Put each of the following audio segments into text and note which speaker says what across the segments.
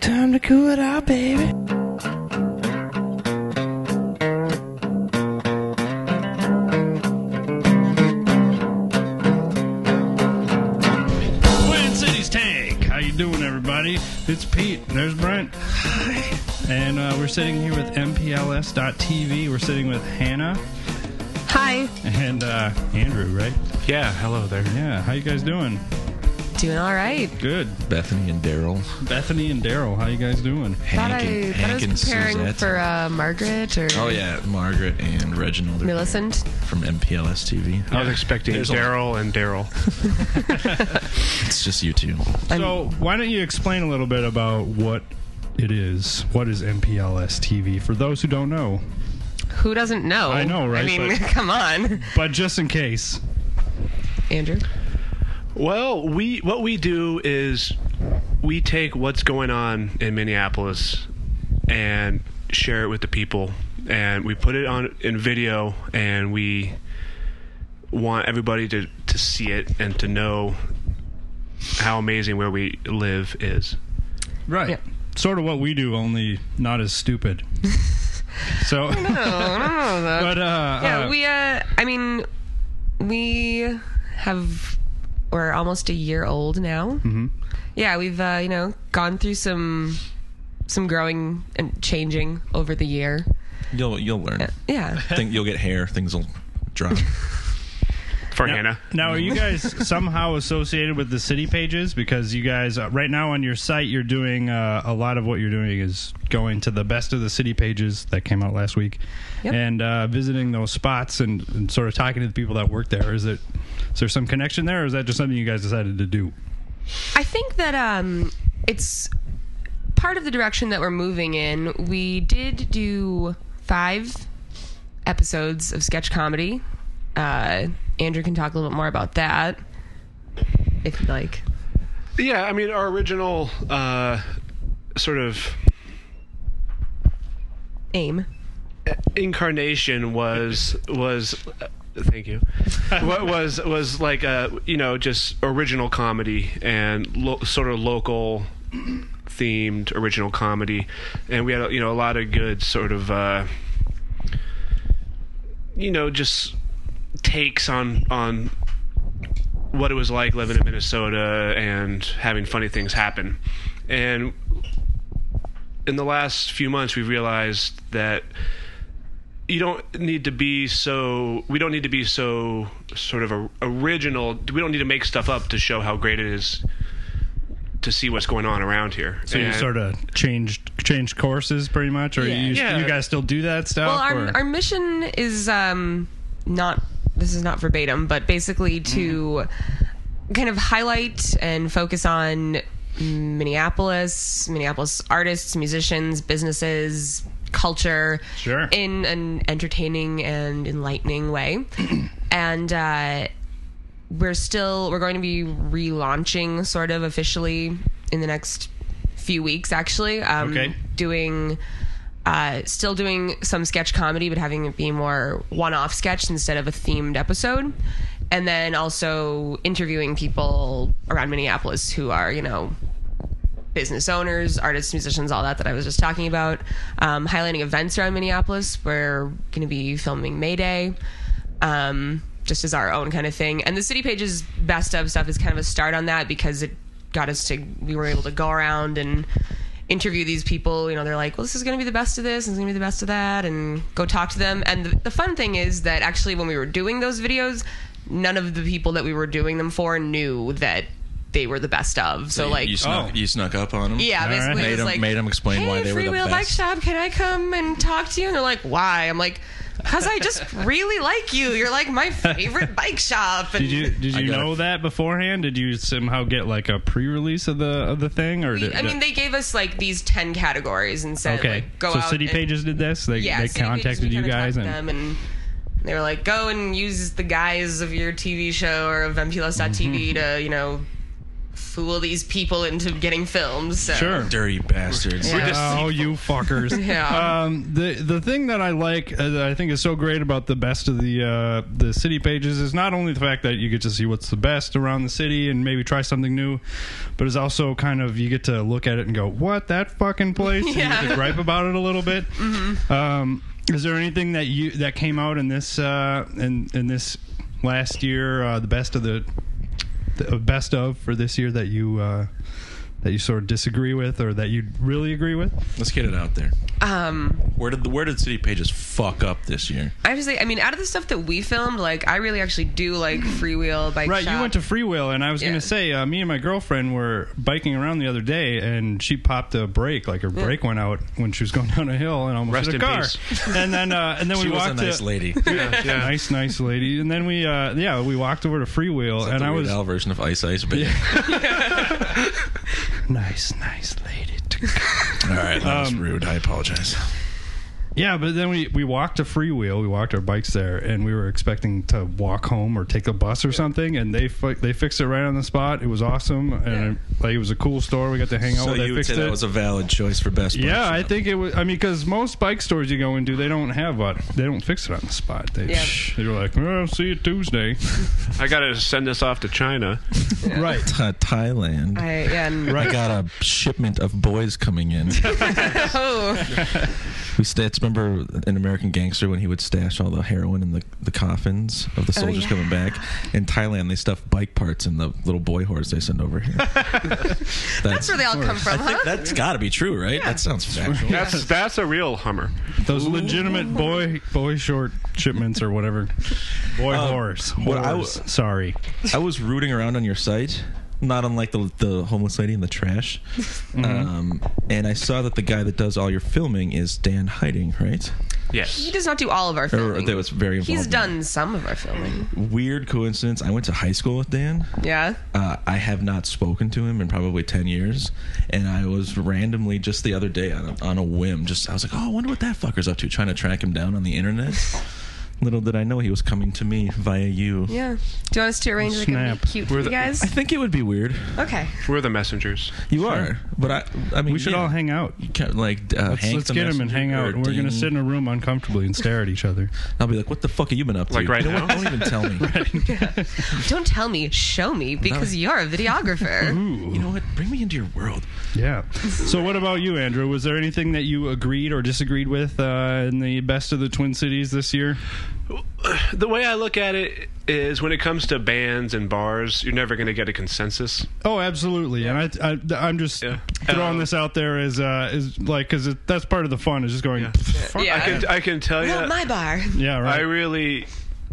Speaker 1: Time to cool it out, baby.
Speaker 2: Twin Cities Tank. How you doing, everybody? It's Pete. There's Brent. Hi. And we're sitting here with MPLS.TV. We're sitting with Hannah.
Speaker 3: Hi.
Speaker 2: And Andrew, right?
Speaker 4: Yeah, hello there.
Speaker 2: Yeah. How you guys doing?
Speaker 3: Doing all right.
Speaker 2: Good.
Speaker 5: Bethany and Daryl.
Speaker 2: Bethany and Daryl, how you guys doing?
Speaker 3: Thought I was preparing
Speaker 5: Suzette.
Speaker 3: for Margaret or
Speaker 5: Oh, yeah, Margaret and Reginald.
Speaker 3: Millicent.
Speaker 5: From MPLS TV.
Speaker 4: I was expecting Daryl and Daryl.
Speaker 5: It's just you two.
Speaker 2: So why don't you explain a little bit about what it is? What is MPLS TV for those who don't know?
Speaker 3: Who doesn't know?
Speaker 2: I know, right?
Speaker 3: I mean,
Speaker 2: But-
Speaker 3: come on.
Speaker 2: But just in case.
Speaker 3: Andrew?
Speaker 4: Well, what we do is we take what's going on in Minneapolis and share it with the people, and we put it on in video, and we want everybody to see it and to know how amazing where we live is.
Speaker 2: Right.
Speaker 3: Yeah.
Speaker 2: Sort of what we do, only not as stupid. So,
Speaker 3: I don't know though.
Speaker 2: but
Speaker 3: we're almost a year old now.
Speaker 2: Mm-hmm.
Speaker 3: Yeah, we've gone through some growing and changing over the year.
Speaker 5: You'll learn.
Speaker 3: Yeah.
Speaker 5: Think you'll get hair. Things will drop.
Speaker 4: For Hannah.
Speaker 2: Now, are you guys somehow associated with the city pages? Because you guys, right now on your site, you're doing a lot of what you're doing is going to the best of the city pages that came out last week,
Speaker 3: Yep.
Speaker 2: and visiting those spots and sort of talking to the people that work there. Is there some connection there, or is that just something you guys decided to do?
Speaker 3: I think that it's part of the direction that we're moving in. We did do 5 episodes of sketch comedy. Andrew can talk a little bit more about that, if you'd like.
Speaker 4: Yeah, I mean, our original sort of
Speaker 3: Aim.
Speaker 4: incarnation was thank you. What was like just original comedy and sort of local themed original comedy, and we had a lot of good sort of just takes on what it was like living in Minnesota and having funny things happen. And in the last few months, we've realized that we don't need to be so sort of original. We don't need to make stuff up to show how great it is to see what's going on around here.
Speaker 2: So you sort of changed courses pretty much, or you guys still do that stuff?
Speaker 3: Well, our mission is not. This is not verbatim, but basically to kind of highlight and focus on Minneapolis artists, musicians, businesses, culture,
Speaker 2: Sure.
Speaker 3: in an entertaining and enlightening way. And we're going to be relaunching sort of officially in the next few weeks, actually.
Speaker 2: Okay.
Speaker 3: Still doing some sketch comedy, but having it be more one-off sketch instead of a themed episode. And then also interviewing people around Minneapolis who are, business owners, artists, musicians, all that I was just talking about. Highlighting events around Minneapolis. We're going to be filming May Day, just as our own kind of thing. And the City Pages best of stuff is kind of a start on that because it got us we were able to go around and interview these people. They're like, well, this is going to be the best of this, and it's going to be the best of that, and go talk to them. And the fun thing is that actually when we were doing those videos, none of the people that we were doing them for knew that they were the best of. So like,
Speaker 5: you snuck up on them.
Speaker 3: Yeah, basically,
Speaker 5: Made
Speaker 3: it was like,
Speaker 5: made them explain
Speaker 3: hey,
Speaker 5: why they were the
Speaker 3: Freewheel
Speaker 5: best.
Speaker 3: Bike Shop, can I come and talk to you? And they're like, why? I'm like, because I just really like you. You're like my favorite bike shop. And
Speaker 2: Did you know that beforehand? Did you somehow get like a pre-release of the thing, or
Speaker 3: they gave us like these 10 categories and said,
Speaker 2: okay,
Speaker 3: like, go
Speaker 2: so
Speaker 3: out.
Speaker 2: City Pages did this. They
Speaker 3: City
Speaker 2: contacted
Speaker 3: Pages, we
Speaker 2: you
Speaker 3: kinda
Speaker 2: guys
Speaker 3: talked to them and they were like, go and use the guise of your TV show or of MPLS.TV to fool these people into getting filmed. So.
Speaker 2: Sure.
Speaker 5: Dirty bastards.
Speaker 3: Yeah.
Speaker 2: Oh, you fuckers.
Speaker 3: Yeah.
Speaker 2: The thing that I like, that I think is so great about the best of the city pages is not only the fact that you get to see what's the best around the city and maybe try something new, but it's also kind of, you get to look at it and go, what, that fucking place? And you get to gripe about it a little bit. Is there anything that came out in this in this last year, the best of for this year that you sort of disagree with, or that you really agree with?
Speaker 5: Let's get it out there. Where did City Pages fuck up this year?
Speaker 3: I have to say, I mean, out of the stuff that we filmed, like, I really actually do like Freewheel, Bike
Speaker 2: Right,
Speaker 3: Shop.
Speaker 2: you went to Freewheel, and I was going to say, me and my girlfriend were biking around the other day, and she popped a brake, like her brake went out when she was going down a hill and almost
Speaker 4: Rest
Speaker 2: hit a
Speaker 4: in
Speaker 2: car.
Speaker 4: peace.
Speaker 2: And then
Speaker 5: She
Speaker 2: we
Speaker 5: was
Speaker 2: walked
Speaker 5: a nice
Speaker 2: to,
Speaker 5: lady.
Speaker 4: Yeah.
Speaker 2: nice lady. And then we walked over to Freewheel, and
Speaker 5: the
Speaker 2: I
Speaker 5: Weird
Speaker 2: was
Speaker 5: Al version of Ice Ice Baby.
Speaker 2: nice lady.
Speaker 5: All right, that was rude. I apologize.
Speaker 2: Yeah, but then we walked to Freewheel. We walked our bikes there, and we were expecting to walk home or take a bus or something. And they fixed it right on the spot. It was awesome, and it was a cool store. We got to hang out.
Speaker 5: So
Speaker 2: with. They
Speaker 5: you would
Speaker 2: fixed
Speaker 5: say
Speaker 2: it.
Speaker 5: that was a valid choice for best.
Speaker 2: Yeah,
Speaker 5: bike
Speaker 2: I
Speaker 5: shop.
Speaker 2: think it was. I mean, because most bike stores you go into, they don't have they don't fix it on the spot. They're like, well, see you Tuesday.
Speaker 4: I got to send this off to China.
Speaker 2: Right.
Speaker 5: Thailand. I got a shipment of boys coming in. Remember in American Gangster when he would stash all the heroin in the coffins of the soldiers coming back? In Thailand, they stuff bike parts in the little boy horse they send over here.
Speaker 3: That's where they all come from,
Speaker 5: I think that's got to be true, right? That sounds factual.
Speaker 4: That's a real Hummer.
Speaker 2: Those legitimate boy short shipments or whatever. Boy horse. Sorry.
Speaker 5: I was rooting around on your site, not unlike the homeless lady in the trash. And I saw that the guy that does all your filming is Dan Hiding, right?
Speaker 4: Yes.
Speaker 3: He does not do all of our filming.
Speaker 5: That was very involved.
Speaker 3: He's
Speaker 5: in
Speaker 3: done some of our filming.
Speaker 5: Weird coincidence. I went to high school with Dan.
Speaker 3: Yeah.
Speaker 5: I have not spoken to him in probably 10 years, and I was randomly just the other day on a whim. I was like, oh, I wonder what that fucker's up to, trying to track him down on the internet. Little did I know he was coming to me via you.
Speaker 3: Yeah. Do you want us to arrange like a
Speaker 2: Snap.
Speaker 3: meet cute for you guys?
Speaker 5: I think it would be weird.
Speaker 3: Okay.
Speaker 4: We're the messengers.
Speaker 5: You are, but I mean,
Speaker 2: We should all hang out.
Speaker 5: Like
Speaker 2: Let's get him and hang out. We're going to sit in a room uncomfortably and stare at each other.
Speaker 5: I'll be like, what the fuck have you been up to?
Speaker 4: Like right now?
Speaker 5: Don't even tell me.
Speaker 3: Don't tell me, show me, because you're a videographer.
Speaker 2: Ooh.
Speaker 5: You know what? Bring me into your world.
Speaker 2: Yeah. So what about you, Andrew? Was there anything that you agreed or disagreed with in the best of the Twin Cities this year?
Speaker 4: The way I look at it is, when it comes to bands and bars, you're never going to get a consensus.
Speaker 2: Oh, absolutely. And I'm just throwing this out there as like, because that's part of the fun, is just going.
Speaker 4: Yeah.
Speaker 2: Fuck
Speaker 3: Yeah.
Speaker 2: that.
Speaker 4: I can tell you,
Speaker 3: Not my bar.
Speaker 2: Yeah, right.
Speaker 4: I really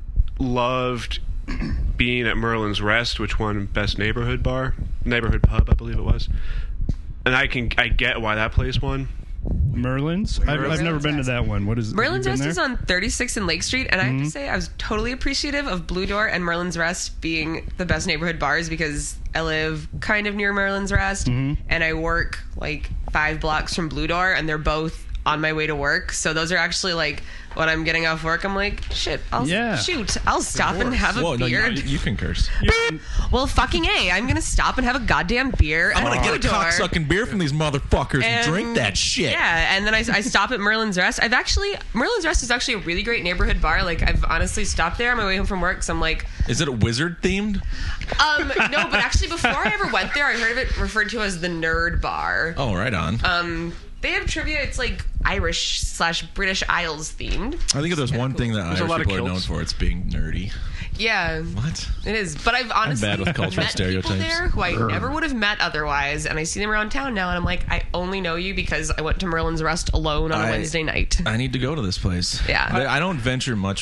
Speaker 4: loved being at Merlin's Rest, which won Best Neighborhood Pub, I believe it was. And I get why that place won.
Speaker 2: Merlin's? I've never been to that one. What is
Speaker 3: Merlin's
Speaker 2: have you
Speaker 3: Rest
Speaker 2: been
Speaker 3: is on 36 and Lake Street, and I have to say I was totally appreciative of Blue Door and Merlin's Rest being the best neighborhood bars, because I live kind of near Merlin's Rest, and I work like 5 blocks from Blue Door, and they're both on my way to work. So those are actually like, when I'm getting off work, I'm like, shit, I'll stop and have a beer.
Speaker 5: No, you can curse.
Speaker 3: Well, fucking A, I'm gonna stop and have a goddamn beer.
Speaker 5: I'm
Speaker 3: at
Speaker 5: gonna get a
Speaker 3: Blue Door.
Speaker 5: cocksucking beer from these motherfuckers and drink that shit.
Speaker 3: Yeah, and then I stop at Merlin's Rest. Merlin's Rest is actually a really great neighborhood bar. Like, I've honestly stopped there on my way home from work, so I'm like,
Speaker 5: Is it a wizard themed?
Speaker 3: no, but actually before I ever went there, I heard of it referred to as the Nerd Bar.
Speaker 5: Oh, right on.
Speaker 3: They have trivia. It's like Irish/British Isles themed.
Speaker 5: I think if there's one thing that
Speaker 4: There's a
Speaker 5: Irish
Speaker 4: lot of
Speaker 5: people are known
Speaker 4: kilts.
Speaker 5: for, it's being nerdy.
Speaker 3: Yeah,
Speaker 5: What?
Speaker 3: it is. But I've honestly
Speaker 5: bad with cultural
Speaker 3: met
Speaker 5: stereotypes.
Speaker 3: people there who I never would have met otherwise, and I see them around town now, and I'm like, I only know you because I went to Merlin's Rest alone on a Wednesday night.
Speaker 5: I need to go to this place.
Speaker 3: Yeah.
Speaker 5: I don't venture much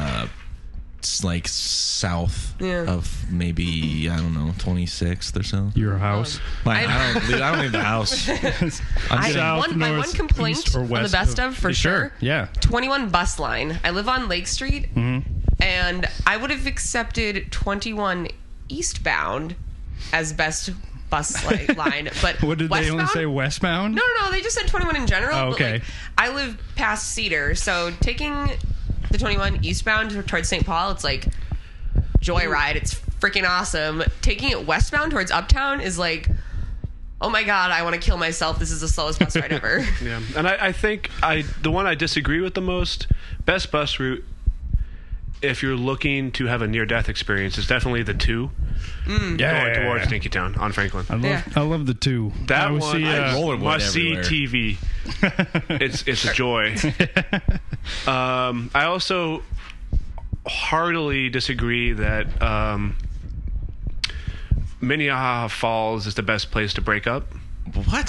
Speaker 5: like south of maybe, I don't know, 26th or so.
Speaker 2: Your house?
Speaker 5: I don't leave the house.
Speaker 3: My one complaint
Speaker 2: east, or
Speaker 3: on the
Speaker 2: west
Speaker 3: best of, for sure.
Speaker 2: Yeah.
Speaker 3: 21 bus line. I live on Lake Street, and I would have accepted 21 eastbound as best bus line. But
Speaker 2: What did they only
Speaker 3: westbound?
Speaker 2: say, westbound?
Speaker 3: No, they just said 21 in general.
Speaker 2: Oh, okay.
Speaker 3: But, like, I live past Cedar, so taking the 21 eastbound towards St. Paul, it's like Joyride. It's freaking awesome. Taking it westbound towards Uptown is like, oh my god, I want to kill myself. This is the slowest bus ride ever.
Speaker 4: Yeah, and I think the one I disagree with the most, best bus route, if you're looking to have a near-death experience, is definitely the 2 going towards Dinkytown on Franklin.
Speaker 2: I love the 2.
Speaker 4: That
Speaker 2: I would
Speaker 4: one,
Speaker 2: see,
Speaker 4: must see TV. It's a joy. I also heartily disagree that Minnehaha Falls is the best place to break up.
Speaker 5: What?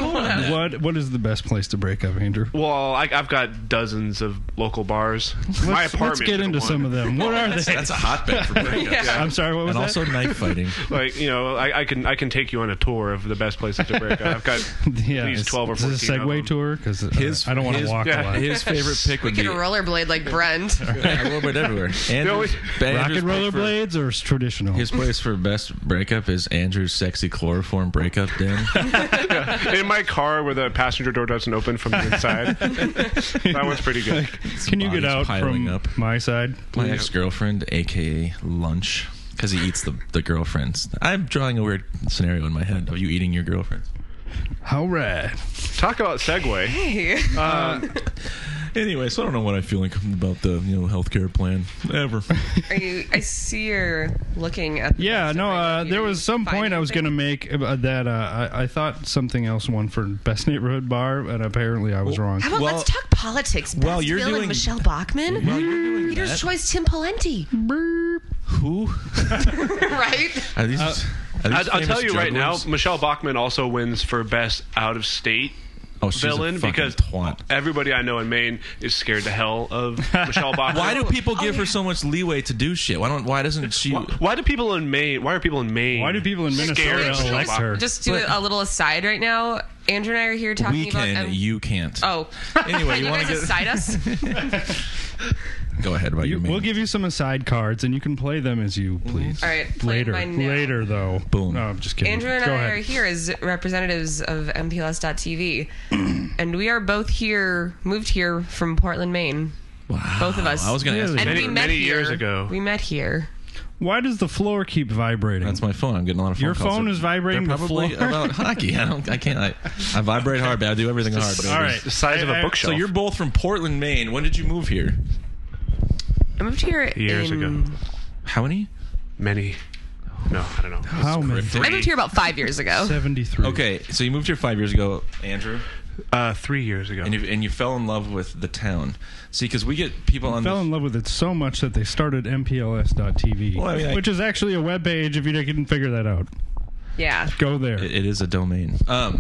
Speaker 2: What is the best place to break up, Andrew?
Speaker 4: Well, I've got dozens of local bars. My apartment.
Speaker 2: Let's get into some of them. What are they?
Speaker 5: That's a hotbed for breakups.
Speaker 2: I'm sorry, what was
Speaker 5: And
Speaker 2: that?
Speaker 5: also knife fighting.
Speaker 4: Like, I can take you on a tour of the best places to break up. I've got at least 12 or 14
Speaker 2: Is this a
Speaker 4: of them.
Speaker 2: Segway tour? Because I don't want to walk a lot.
Speaker 5: His favorite pick would
Speaker 3: Get
Speaker 5: be
Speaker 3: a rollerblade like Brent.
Speaker 5: I rollerblade everywhere. Andrew's,
Speaker 2: Rocket
Speaker 5: Andrew's pick for-
Speaker 2: rollerblades or traditional?
Speaker 5: His place for best breakup is Andrew's sexy chloroform breakup den.
Speaker 4: In my car where the passenger door doesn't open from the inside. That one's pretty good.
Speaker 2: Can you get
Speaker 5: body's
Speaker 2: out
Speaker 5: piling
Speaker 2: from
Speaker 5: up.
Speaker 2: my side?
Speaker 5: My ex-girlfriend, a.k.a. Lunch, because he eats the girlfriends. I'm drawing a weird scenario in my head of you eating your girlfriends.
Speaker 2: All right.
Speaker 4: Talk about Segway.
Speaker 3: Hey.
Speaker 5: Anyway, so I don't know what I feel like about the healthcare plan ever.
Speaker 3: I see you're looking at the
Speaker 2: Yeah,
Speaker 3: best
Speaker 2: no,
Speaker 3: right now.
Speaker 2: there was some
Speaker 3: Find
Speaker 2: point I was going to
Speaker 3: anything?
Speaker 2: make that I thought something else won for Best Neighborhood Bar, and apparently I was wrong.
Speaker 3: How about
Speaker 5: Well-
Speaker 3: let's talk politics? Best
Speaker 5: Well, you're
Speaker 3: villain,
Speaker 5: doing-
Speaker 3: Michelle Bachmann.
Speaker 5: Well, you're doing
Speaker 3: Reader's
Speaker 5: that.
Speaker 3: Choice, Tim Pawlenty.
Speaker 5: Who?
Speaker 3: Right?
Speaker 5: Are these, are these
Speaker 4: I'll tell
Speaker 5: famous
Speaker 4: you right now,
Speaker 5: jugglers?
Speaker 4: Michelle Bachmann also wins for best out-of-state
Speaker 5: Oh, she's
Speaker 4: villain
Speaker 5: a fucking
Speaker 4: because
Speaker 5: twat.
Speaker 4: everybody I know in Maine is scared to hell of Michelle Bachmann.
Speaker 5: Why do people give her so much leeway to do shit? Why doesn't she?
Speaker 4: Why do people in Maine? Why are people in Maine?
Speaker 2: Why do people in
Speaker 4: scared
Speaker 2: Minnesota
Speaker 4: of Michelle
Speaker 2: elect
Speaker 4: Bachmann?
Speaker 2: her?
Speaker 3: Just do a little aside right now. Andrew and I are here talking
Speaker 5: We
Speaker 3: about.
Speaker 5: can, you can't.
Speaker 3: Oh.
Speaker 5: Anyway,
Speaker 3: Can
Speaker 5: you wanna
Speaker 3: guys
Speaker 5: get-
Speaker 3: aside us?
Speaker 5: Go ahead about your main.
Speaker 2: We'll give you some aside cards, and you can play them as you please.
Speaker 3: All right, playing
Speaker 2: Later.
Speaker 3: mine now.
Speaker 2: Later, though.
Speaker 5: Boom.
Speaker 2: No, I'm just kidding.
Speaker 3: Andrew and
Speaker 2: Go
Speaker 3: I
Speaker 2: ahead.
Speaker 3: are here as representatives of MPLS.TV, and we are both here, moved here from Portland, Maine.
Speaker 5: Wow.
Speaker 3: Both of us.
Speaker 5: I was going to ask.
Speaker 2: Really?
Speaker 3: And
Speaker 4: Many-
Speaker 3: we met
Speaker 4: many
Speaker 3: here.
Speaker 4: years ago.
Speaker 3: We met here.
Speaker 2: Why does the floor keep vibrating?
Speaker 5: That's my phone. I'm getting a lot of phone
Speaker 2: Your
Speaker 5: calls.
Speaker 2: phone is vibrating
Speaker 5: They're
Speaker 2: the
Speaker 5: probably
Speaker 2: floor?
Speaker 5: about hockey. I can't. I vibrate hard, but I do everything hard. Baby.
Speaker 2: All right.
Speaker 4: The size of a bookshelf.
Speaker 5: So you're both from Portland, Maine. When did you move here?
Speaker 3: I moved here
Speaker 4: Years ago.
Speaker 5: How many?
Speaker 4: Many. No, I don't know.
Speaker 2: How many?
Speaker 3: I moved here about 5 years ago.
Speaker 2: 73.
Speaker 5: Okay, so you moved here 5 years ago, Andrew,
Speaker 4: 3 years ago.
Speaker 5: and you fell in love with the town. See, because we get people on
Speaker 2: Fell
Speaker 5: this.
Speaker 2: in love with it so much that they started MPLS.TV,
Speaker 5: Well, I mean,
Speaker 2: which is actually a web page. If you didn't figure that out,
Speaker 3: Yeah.
Speaker 2: go there.
Speaker 5: It is a domain.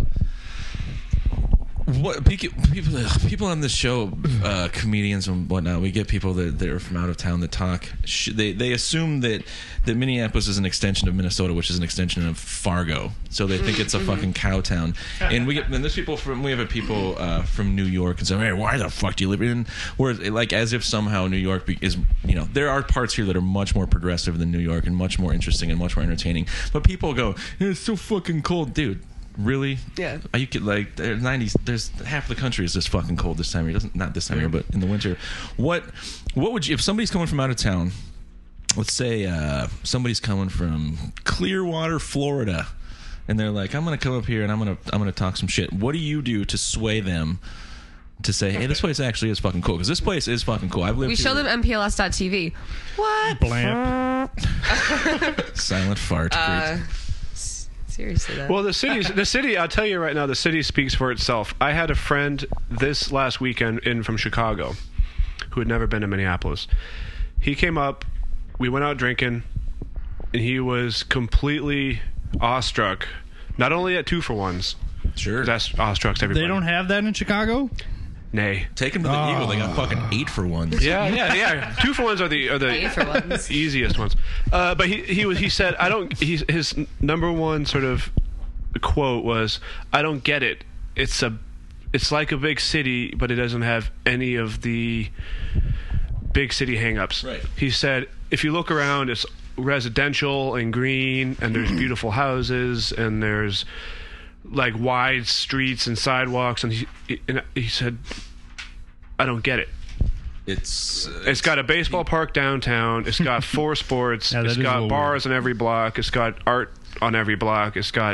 Speaker 5: What people on this show, comedians and whatnot, we get people that are from out of town that talk. They assume that Minneapolis is an extension of Minnesota, which is an extension of Fargo. So they think it's a fucking cow town. And we have people from New York and say, "Hey, why the fuck do you live in?" Where like as if somehow New York is there are parts here that are much more progressive than New York and much more interesting and much more entertaining. But people go, "It's so fucking cold, dude." Really?
Speaker 3: Yeah.
Speaker 5: Are you like there's 90s? There's half the country is just fucking cold this time of year. Doesn't not this time of year, but in the winter. What would you if somebody's coming from out of town? Let's say somebody's coming from Clearwater, Florida, and they're like, "I'm gonna come up here and I'm gonna talk some shit." What do you do to sway them to say, "Hey, this place actually is fucking cool"? Because this place is fucking cool. I've lived.
Speaker 3: We
Speaker 5: here.
Speaker 3: show them MPLS.TV. What?
Speaker 2: Blamp.
Speaker 5: Silent fart. Great.
Speaker 3: Seriously, though.
Speaker 4: Well, the city. I'll tell you right now, the city speaks for itself. I had a friend this last weekend in from Chicago, who had never been to Minneapolis. He came up, we went out drinking, and he was completely awestruck. Not only at 2-for-1s,
Speaker 5: Sure.
Speaker 4: that's awestruck to everybody.
Speaker 2: They don't have that in Chicago?
Speaker 4: Nay.
Speaker 5: Take them to the Eagle. They got fucking 8-for-1s.
Speaker 4: Yeah. 2-for-1s are the
Speaker 3: 8-for-1s.
Speaker 4: easiest ones. But he said his number one sort of quote was, "I don't get it. It's like a big city, but it doesn't have any of the big city hangups."
Speaker 5: Right.
Speaker 4: He said, "If you look around, it's residential and green, and there's beautiful houses, and there's like wide streets and sidewalks." And he said, "I don't get it."
Speaker 5: It's
Speaker 4: got a baseball park downtown. It's got 4 sports.
Speaker 2: Yeah, that
Speaker 4: It's
Speaker 2: is a
Speaker 4: got
Speaker 2: little
Speaker 4: bars on every block. It's got art on every block. It's got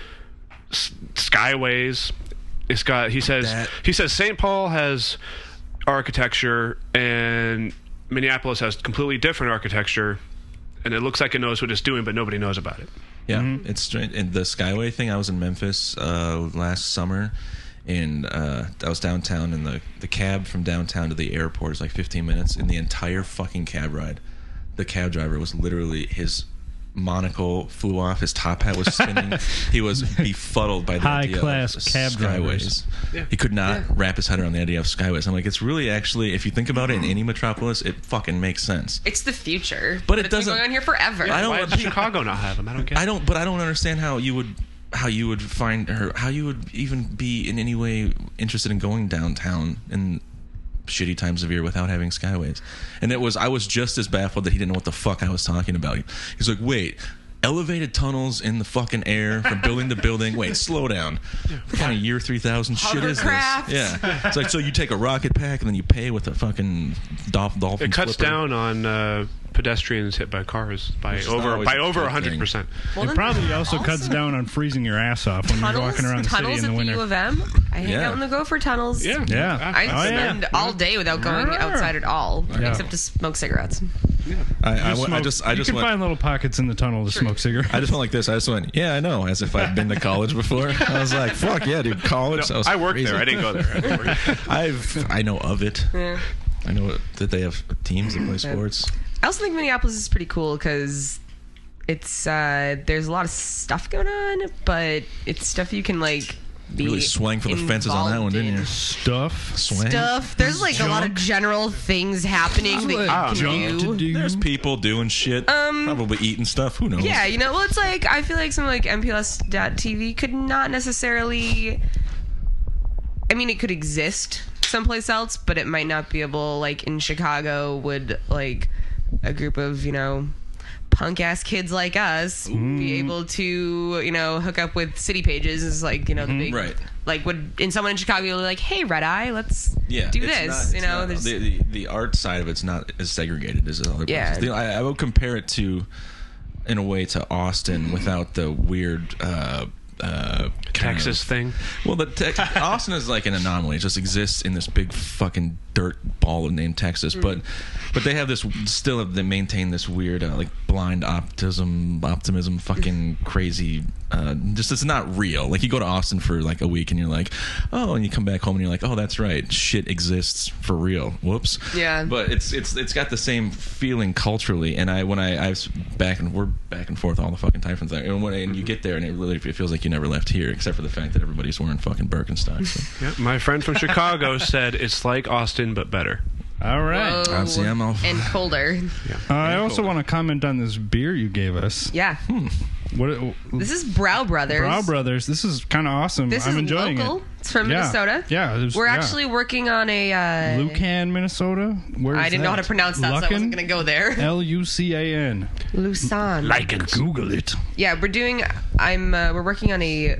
Speaker 4: skyways. It's got. He says St. Paul has architecture and Minneapolis has completely different architecture, and it looks like it knows what it's doing, but nobody knows about it.
Speaker 5: Yeah, it's strange. And the Skyway thing, I was in Memphis last summer, and I was downtown, and the cab from downtown to the airport is like 15 minutes, and the entire fucking cab ride, the cab driver was literally, his monocle flew off, his top hat was spinning. He was befuddled by the idea
Speaker 2: High-class
Speaker 5: of
Speaker 2: cab drivers.
Speaker 5: Skyways. Yeah. He could not wrap his head around the idea of Skyways. I'm like, it's really actually, if you think about it, in any metropolis, it fucking makes sense.
Speaker 3: It's the future,
Speaker 5: But it
Speaker 3: it's been
Speaker 5: doesn't-
Speaker 3: going on here forever.
Speaker 5: I don't-
Speaker 4: Why does Chicago not have them? I don't get it.
Speaker 5: But I don't understand how you would find her, how you would even be in any way interested in going downtown in shitty times of year without having Skyways. And I was just as baffled that he didn't know what the fuck I was talking about. He's like, wait, elevated tunnels in the fucking air from building to building. Wait, slow down. What kind of year 3000 shit is this?
Speaker 3: Hovercraft.
Speaker 5: Yeah. It's like, so you take a rocket pack and then you pay with a fucking dolphin
Speaker 4: It cuts
Speaker 5: flipper.
Speaker 4: down on pedestrians hit by cars by
Speaker 5: Which is not always
Speaker 4: over
Speaker 5: a good
Speaker 4: 100%.
Speaker 3: Well,
Speaker 2: It
Speaker 3: then
Speaker 2: probably also cuts down on freezing your ass off when you're walking around the city
Speaker 3: tunnels
Speaker 2: in the
Speaker 3: at the
Speaker 2: winter.
Speaker 3: U of M. I hang
Speaker 5: Yeah.
Speaker 3: out in the Gopher tunnels.
Speaker 4: Yeah.
Speaker 2: Yeah.
Speaker 3: I
Speaker 2: Oh, yeah.
Speaker 3: spend all day without going outside at all,
Speaker 2: Yeah.
Speaker 3: except to smoke cigarettes.
Speaker 5: I
Speaker 2: You
Speaker 5: just
Speaker 2: can
Speaker 5: went,
Speaker 2: find little pockets in the tunnel to smoke cigarettes.
Speaker 5: I just went like this. I just went, yeah, I know, as if I'd been to college before. I was like, fuck yeah, dude, college.
Speaker 4: No,
Speaker 5: That was
Speaker 4: I worked
Speaker 5: crazy.
Speaker 4: there. I didn't go there.
Speaker 5: I know of it.
Speaker 3: Yeah.
Speaker 5: I know that they have teams that play sports.
Speaker 3: I also think Minneapolis is pretty cool because it's there's a lot of stuff going on, but it's stuff you can like be
Speaker 5: Really swang for the fences on that one,
Speaker 3: involved
Speaker 5: didn't
Speaker 3: in.
Speaker 5: you?
Speaker 2: Stuff.
Speaker 5: Swang.
Speaker 3: Stuff. There's like a lot of general things happening that you
Speaker 2: Junk
Speaker 3: can
Speaker 2: to
Speaker 3: do.
Speaker 2: do.
Speaker 5: There's people doing shit, probably eating stuff. Who knows?
Speaker 3: Yeah, well, it's like I feel like something like MPLS.TV could not necessarily. I mean, it could exist someplace else, but it might not be able. Like in Chicago, would like a group of punk ass kids like us be able to hook up with City Pages? Is like the big
Speaker 5: Right.
Speaker 3: Like would someone in Chicago be like, hey, Red Eye, let's do
Speaker 5: it's
Speaker 3: this?
Speaker 5: not- it's not-
Speaker 3: there's-
Speaker 5: the art side of it's not as segregated as other
Speaker 3: Yeah.
Speaker 5: places. I would compare it in a way to Austin without the weird
Speaker 4: Texas thing.
Speaker 5: Well, Austin is like an anomaly. It just exists in this big fucking dirt ball named Texas. But they have this they maintain this weird like blind optimism, fucking crazy. Just it's not real. Like you go to Austin for like a week and you're like, oh, and you come back home and you're like, oh, that's right, shit exists for real. Whoops.
Speaker 3: Yeah.
Speaker 5: But it's got the same feeling culturally. And we're back and forth all the fucking time from there. And you get there and it feels like you never left here, except for the fact that everybody's wearing fucking Birkenstocks. So.
Speaker 4: Yeah, my friend from Chicago said it's like Austin but better.
Speaker 2: All right.
Speaker 3: Whoa.
Speaker 5: See, I'm all-
Speaker 3: and colder.
Speaker 2: I also want to comment on this beer you gave us.
Speaker 3: Yeah.
Speaker 2: What?
Speaker 3: This is Brow Brothers.
Speaker 2: Brow Brothers. This is kind of awesome.
Speaker 3: This
Speaker 2: I'm
Speaker 3: is
Speaker 2: enjoying
Speaker 3: local.
Speaker 2: it.
Speaker 3: It's from
Speaker 2: Yeah.
Speaker 3: Minnesota.
Speaker 2: Yeah.
Speaker 3: We're actually working on a.
Speaker 2: Lucan, Minnesota. Where is
Speaker 3: I didn't know how to pronounce that, so I wasn't going to go there.
Speaker 2: Lucan.
Speaker 3: Lucan.
Speaker 2: Google it.
Speaker 3: Yeah, we're doing. We're working on a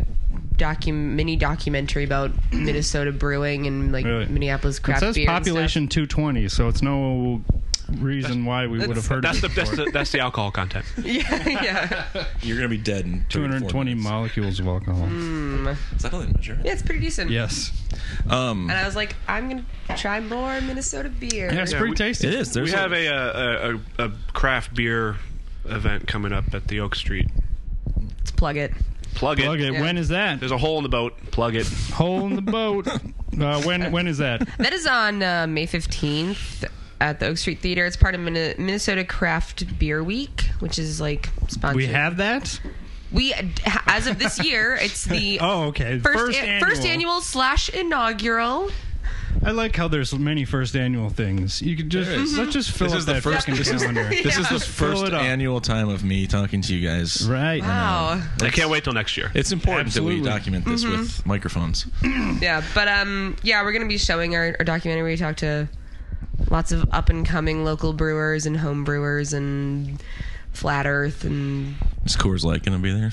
Speaker 3: mini documentary about Minnesota brewing and like
Speaker 2: Really?
Speaker 3: Minneapolis
Speaker 2: It
Speaker 3: craft
Speaker 2: says
Speaker 3: beer. and
Speaker 2: population 220, so it's no reason why we would have heard
Speaker 4: That's
Speaker 2: of it before.
Speaker 4: that's the alcohol content.
Speaker 3: stuff. Yeah.
Speaker 5: You're gonna be dead in
Speaker 2: 220 molecules of alcohol.
Speaker 5: Is that how they measure it?
Speaker 3: Yeah, it's pretty decent.
Speaker 2: Yes.
Speaker 3: And I was like, I'm gonna try more Minnesota beer.
Speaker 2: Yeah, it's
Speaker 4: Yeah,
Speaker 2: pretty
Speaker 4: we-
Speaker 2: tasty.
Speaker 5: It is.
Speaker 4: We have a craft beer event coming up at the Oak Street.
Speaker 3: Let's plug it.
Speaker 4: Plug
Speaker 2: Plug it.
Speaker 3: Yeah.
Speaker 2: When is that?
Speaker 4: There's a hole in the boat. Plug it.
Speaker 2: Hole in the boat. When is that?
Speaker 3: That is on May 15th at the Oak Street Theater. It's part of Minnesota Craft Beer Week, which is like sponsored.
Speaker 2: We have that?
Speaker 3: We, as of this year, it's the
Speaker 2: Oh, okay.
Speaker 3: first annual / inaugural.
Speaker 2: I like how there's many first annual things. You could just let's just fill
Speaker 5: This
Speaker 2: up
Speaker 5: is the
Speaker 2: that
Speaker 5: first-
Speaker 2: fucking
Speaker 5: this is-
Speaker 2: calendar.
Speaker 5: This is the
Speaker 2: Fill
Speaker 5: first
Speaker 2: it up.
Speaker 5: annual time of me talking to you guys.
Speaker 2: Right.
Speaker 3: Wow.
Speaker 4: I can't wait till next year.
Speaker 5: It's important
Speaker 2: Absolutely.
Speaker 5: that we document this with microphones.
Speaker 3: Yeah, but we're gonna be showing our documentary. We talk to lots of up and coming local brewers and home brewers and Flat Earth and
Speaker 5: Is Coors Light going to be there?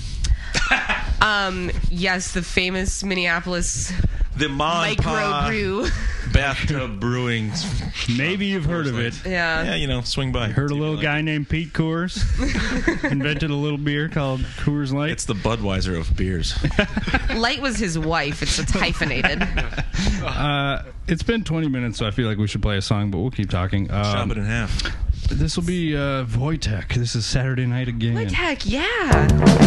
Speaker 3: yes, the famous Minneapolis
Speaker 5: The Mon Pa.
Speaker 3: microbrew.
Speaker 5: Bathtub Brewing.
Speaker 2: Maybe you've heard of it.
Speaker 5: Yeah, you know, swing by.
Speaker 2: Heard a little guy named Pete Coors invented a little beer called Coors Light.
Speaker 5: It's the Budweiser of beers.
Speaker 3: Light was his wife. It's hyphenated.
Speaker 2: It's been 20 minutes, so I feel like we should play a song, but we'll keep talking.
Speaker 5: Chop it in half.
Speaker 2: This will be Wojtek. This is Saturday Night Again.
Speaker 3: Wojtek, yeah.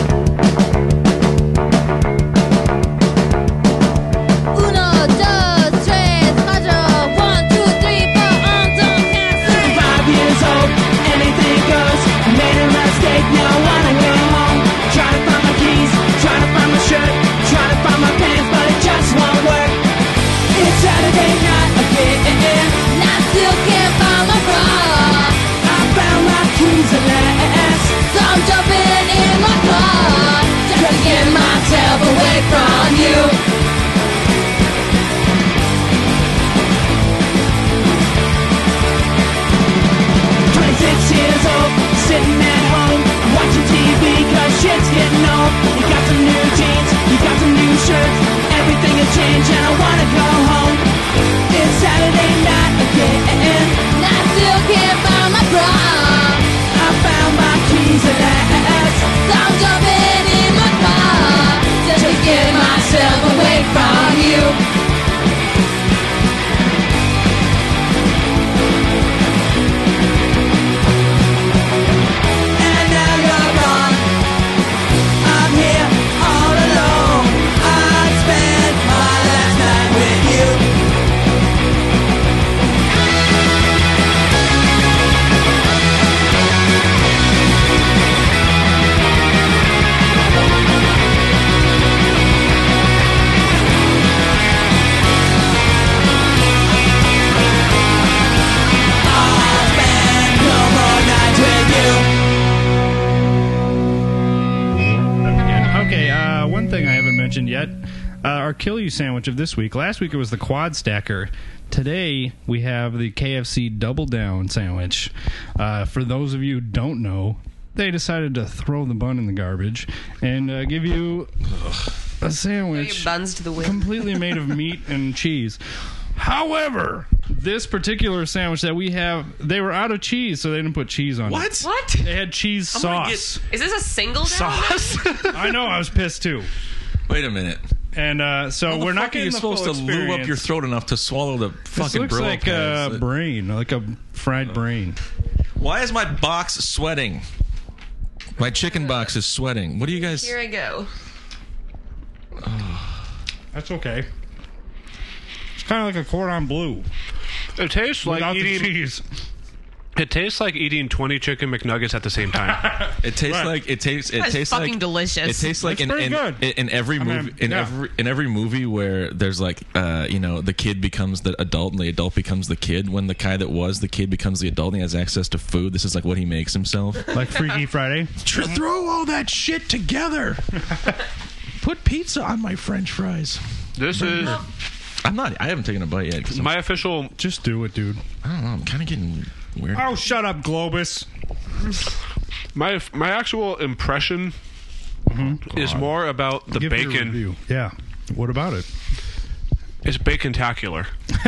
Speaker 6: Uno, dos, tres, cuatro. 1, 2, 3, 4. On don't cancel.
Speaker 1: 5 years old, anything goes. Made a mistake, now I wanna go home. Try to find my keys, try to find my shirt, try to find my pants, but it just won't work. It's Saturday night again.
Speaker 6: And I still can't find my bra.
Speaker 1: I found my keys at last.
Speaker 6: So I'm jumping in my car just to get myself away from you.
Speaker 1: Years old, sitting at home, watching TV cause shit's getting old. You got some new jeans, you got some new shirts, everything has changed and I wanna go home. It's Saturday night again.
Speaker 6: And I still can't find my bra.
Speaker 1: I found my keys at last.
Speaker 6: So I'm jumping in my car just to get myself away from you.
Speaker 1: And now you're gone. I'm here all alone. I spent my last night with you. I'll spend no more nights with you.
Speaker 2: Okay, one thing I haven't mentioned yet, our Kill You sandwich of this week. Last week it was the Quad Stacker. Today we have the KFC Double Down sandwich. For those of you who don't know, they decided to throw the bun in the garbage and give you a sandwich
Speaker 3: Buns to the wind.
Speaker 2: completely made of meat and cheese. However, this particular sandwich that we have, they were out of cheese, so they didn't put cheese on it.
Speaker 3: What?
Speaker 2: They had cheese sauce.
Speaker 3: Is this a single
Speaker 4: Sauce.
Speaker 2: I know, I was pissed too.
Speaker 5: Wait a minute.
Speaker 2: And so we're not
Speaker 5: Are
Speaker 2: getting
Speaker 5: you
Speaker 2: the
Speaker 5: supposed
Speaker 2: full
Speaker 5: to lube up your
Speaker 2: experience.
Speaker 5: throat enough to swallow the
Speaker 2: This
Speaker 5: fucking
Speaker 2: looks
Speaker 5: Brillo
Speaker 2: like
Speaker 5: pads?
Speaker 2: a brain, like a fried brain.
Speaker 5: Why is my box sweating? My chicken box is sweating. What do you guys...
Speaker 3: Here I go.
Speaker 2: That's okay. It's kind of like a cordon bleu
Speaker 4: It tastes like
Speaker 2: without the
Speaker 4: eating.
Speaker 2: cheese.
Speaker 4: It tastes like eating 20 chicken McNuggets at the same time.
Speaker 5: It tastes
Speaker 2: Right.
Speaker 5: like it tastes
Speaker 3: fucking
Speaker 5: like
Speaker 3: delicious.
Speaker 5: It tastes like
Speaker 2: It's pretty good.
Speaker 5: in every
Speaker 2: I mean,
Speaker 5: movie
Speaker 2: yeah.
Speaker 5: in every movie where there's like the kid becomes the adult and the adult becomes the kid. When the guy that was the kid becomes the adult and he has access to food, this is like what he makes himself.
Speaker 2: Like Freaky Friday.
Speaker 7: Throw all that shit together. Put pizza on my French fries.
Speaker 4: This is
Speaker 5: I haven't taken a bite yet because
Speaker 4: my official.
Speaker 2: Just do it, dude.
Speaker 5: I don't know. I'm kind of getting weird.
Speaker 2: Oh, shut up, Globus.
Speaker 4: My actual impression is more about the
Speaker 2: Give your
Speaker 4: bacon.
Speaker 2: review. Yeah. What about it?
Speaker 4: It's bacon-tacular.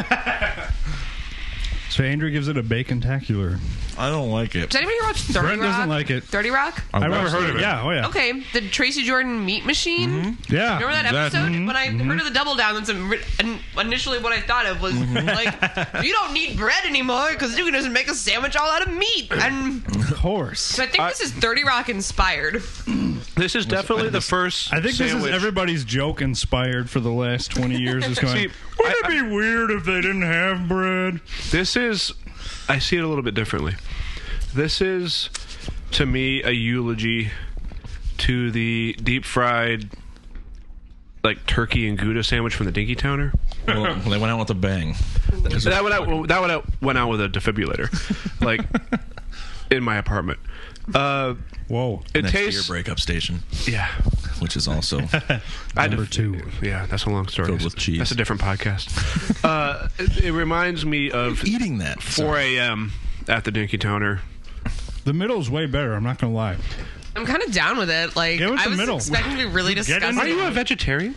Speaker 2: So Andrew gives it a bacon-tacular.
Speaker 5: I don't like it.
Speaker 3: Does anybody here watch 30
Speaker 2: Brent
Speaker 3: Rock?
Speaker 2: doesn't like it.
Speaker 3: 30 Rock?
Speaker 2: I've
Speaker 5: never
Speaker 2: heard of it. Yeah, oh yeah.
Speaker 3: Okay, the Tracy Jordan Meat Machine.
Speaker 2: Yeah.
Speaker 3: Remember that episode? When I heard of the Double Down, and initially what I thought of was like, you don't need bread anymore because you can just make a sandwich all out of meat. And
Speaker 2: Of course.
Speaker 3: so I think this is 30 Rock inspired.
Speaker 4: This is definitely the first.
Speaker 2: I think this is
Speaker 4: sandwich.
Speaker 2: everybody's joke inspired for the last 20 years. Is going,
Speaker 4: See,
Speaker 2: wouldn't it be weird if they didn't have bread?
Speaker 4: This is. I see it a little bit differently. This is, to me, a eulogy to the deep fried, like turkey and Gouda sandwich from the Dinky Towner.
Speaker 5: Well, they went out with a bang.
Speaker 4: That went out with a defibrillator, like in my apartment.
Speaker 2: Whoa.
Speaker 4: It
Speaker 5: Next to your
Speaker 4: tastes.
Speaker 5: breakup station,
Speaker 4: Yeah.
Speaker 5: which is also
Speaker 2: Number 2.
Speaker 4: Yeah, that's a long story.
Speaker 5: Filled with cheese.
Speaker 4: That's a different podcast. It reminds me of
Speaker 5: eating that.
Speaker 4: 4 a.m. at the Dinky Towner.
Speaker 2: The middle's way better, I'm not going to lie.
Speaker 3: I'm kind of down with it. Like,
Speaker 2: Give us
Speaker 3: I
Speaker 2: the
Speaker 3: was
Speaker 2: middle.
Speaker 3: expecting to be really
Speaker 2: Get in
Speaker 3: disgusting.
Speaker 4: Are you a vegetarian?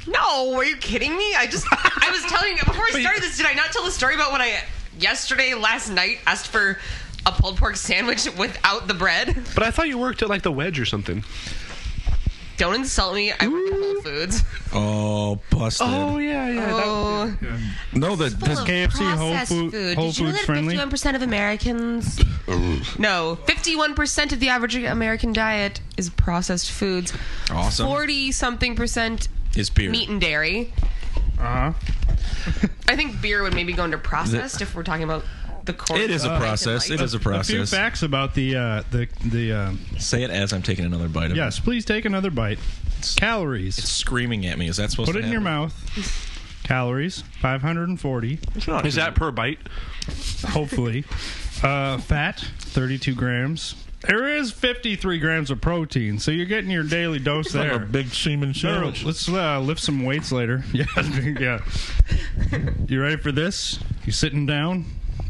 Speaker 3: No, are you kidding me? I was telling you before I started this. Did I not tell the story about when I last night asked for a pulled pork sandwich without the bread?
Speaker 4: But I thought you worked at like the Wedge or something.
Speaker 3: Don't insult me. I work at Whole Foods.
Speaker 5: Oh, busted.
Speaker 4: Yeah.
Speaker 3: Oh,
Speaker 5: No, the
Speaker 2: KFC Whole
Speaker 3: processed
Speaker 2: Food
Speaker 3: food.
Speaker 2: Whole
Speaker 3: Did you know
Speaker 2: Foods
Speaker 3: that
Speaker 2: friendly.
Speaker 3: 51% of Americans? No, 51% of the average American diet is processed foods.
Speaker 5: awesome
Speaker 3: 40-something%
Speaker 5: is beer.
Speaker 3: meat and dairy.
Speaker 2: Uh-huh.
Speaker 3: I think beer would maybe go into processed if we're talking about the core.
Speaker 5: It is a process. It is a
Speaker 2: A few
Speaker 5: process.
Speaker 2: facts about the
Speaker 5: Say it as I'm taking another bite of
Speaker 2: yes,
Speaker 5: it.
Speaker 2: please take another bite. Calories.
Speaker 5: It's screaming at me. Is that supposed
Speaker 2: Put
Speaker 5: to
Speaker 2: it in your
Speaker 5: happen?
Speaker 2: mouth. Calories 540.
Speaker 4: Is that per bite?
Speaker 2: Hopefully. Fat 32 grams. There is 53 grams of protein, so you're getting your daily dose
Speaker 5: Like
Speaker 2: there.
Speaker 5: a big semen
Speaker 2: No,
Speaker 5: sandwich.
Speaker 2: let's lift some weights later. Yeah. You ready for this? You sitting down?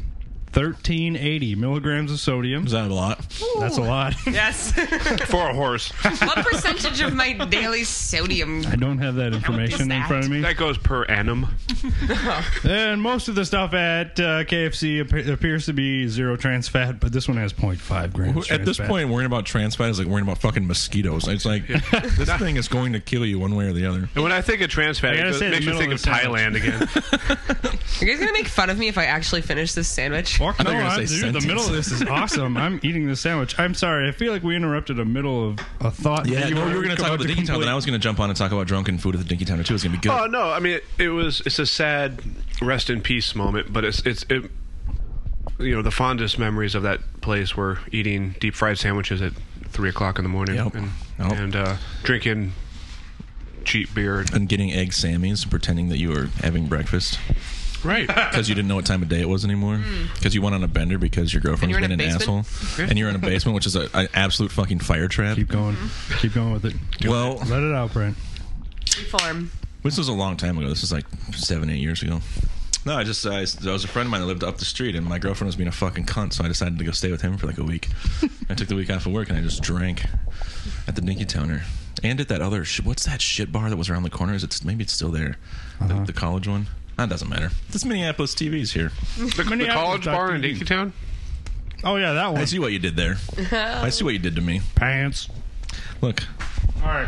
Speaker 2: 1380 milligrams of sodium.
Speaker 5: Is that a lot?
Speaker 2: That's a lot.
Speaker 3: Yes.
Speaker 4: For a horse.
Speaker 3: What percentage of my daily sodium?
Speaker 2: I don't have that information in
Speaker 3: that?
Speaker 2: front of me.
Speaker 4: That goes per annum.
Speaker 2: And most of the stuff at KFC appears to be zero trans fat, but this one has 0.5 grams.
Speaker 5: At this
Speaker 2: trans fat.
Speaker 5: point, worrying about trans fat is like worrying about fucking mosquitoes. It's like this thing is going to kill you one way or the other.
Speaker 4: And when I think of trans fat,
Speaker 2: I gotta
Speaker 4: it
Speaker 2: say,
Speaker 4: makes
Speaker 2: the
Speaker 4: me think
Speaker 2: middle
Speaker 4: of
Speaker 2: of the
Speaker 4: Thailand again.
Speaker 3: Are you guys gonna make fun of me if I actually finish this sandwich?
Speaker 2: Fuck
Speaker 5: I
Speaker 2: no,
Speaker 5: thought you were gonna say
Speaker 2: dude, the
Speaker 5: sentence.
Speaker 2: middle of this is awesome. I'm eating this sandwich. I'm sorry. I feel like we interrupted a middle of a thought.
Speaker 5: Yeah,
Speaker 2: that
Speaker 5: you were going to talk about the Dinky Town, then I was going to jump on and talk about drunken food at the Dinky Town too. It's going to be good.
Speaker 4: Oh no, I mean it's a sad rest in peace moment, but it's you know, the fondest memories of that place were eating deep fried sandwiches at 3:00 in the morning
Speaker 5: Yep.
Speaker 4: and drinking cheap beer.
Speaker 5: And getting egg Sammys and pretending that you were having breakfast
Speaker 4: Right.
Speaker 5: because you didn't know what time of day it was anymore. Because you went on a bender because your girlfriend's
Speaker 3: And
Speaker 5: been
Speaker 3: you're
Speaker 5: an
Speaker 3: in a
Speaker 5: asshole.
Speaker 3: basement?
Speaker 5: And you're in a basement, which is an absolute fucking fire trap.
Speaker 2: Keep going. Keep going with it.
Speaker 5: Well,
Speaker 2: Let it out, Brent.
Speaker 3: Reform.
Speaker 5: this was a long time ago. This was like 7-8 years ago. No, I was a friend of mine that lived up the street, and my girlfriend was being a fucking cunt, so I decided to go stay with him for like a week. I took the week off of work, and I just drank at the Dinky Towner. And at that other, what's that shit bar that was around the corner? Maybe it's still there. The college one? That doesn't matter. This Minneapolis TV's here.
Speaker 4: The college bar in Dinkytown?
Speaker 2: Oh yeah, that one.
Speaker 5: I see what you did there. I see what you did to me.
Speaker 2: Pants.
Speaker 5: Look.
Speaker 2: All right.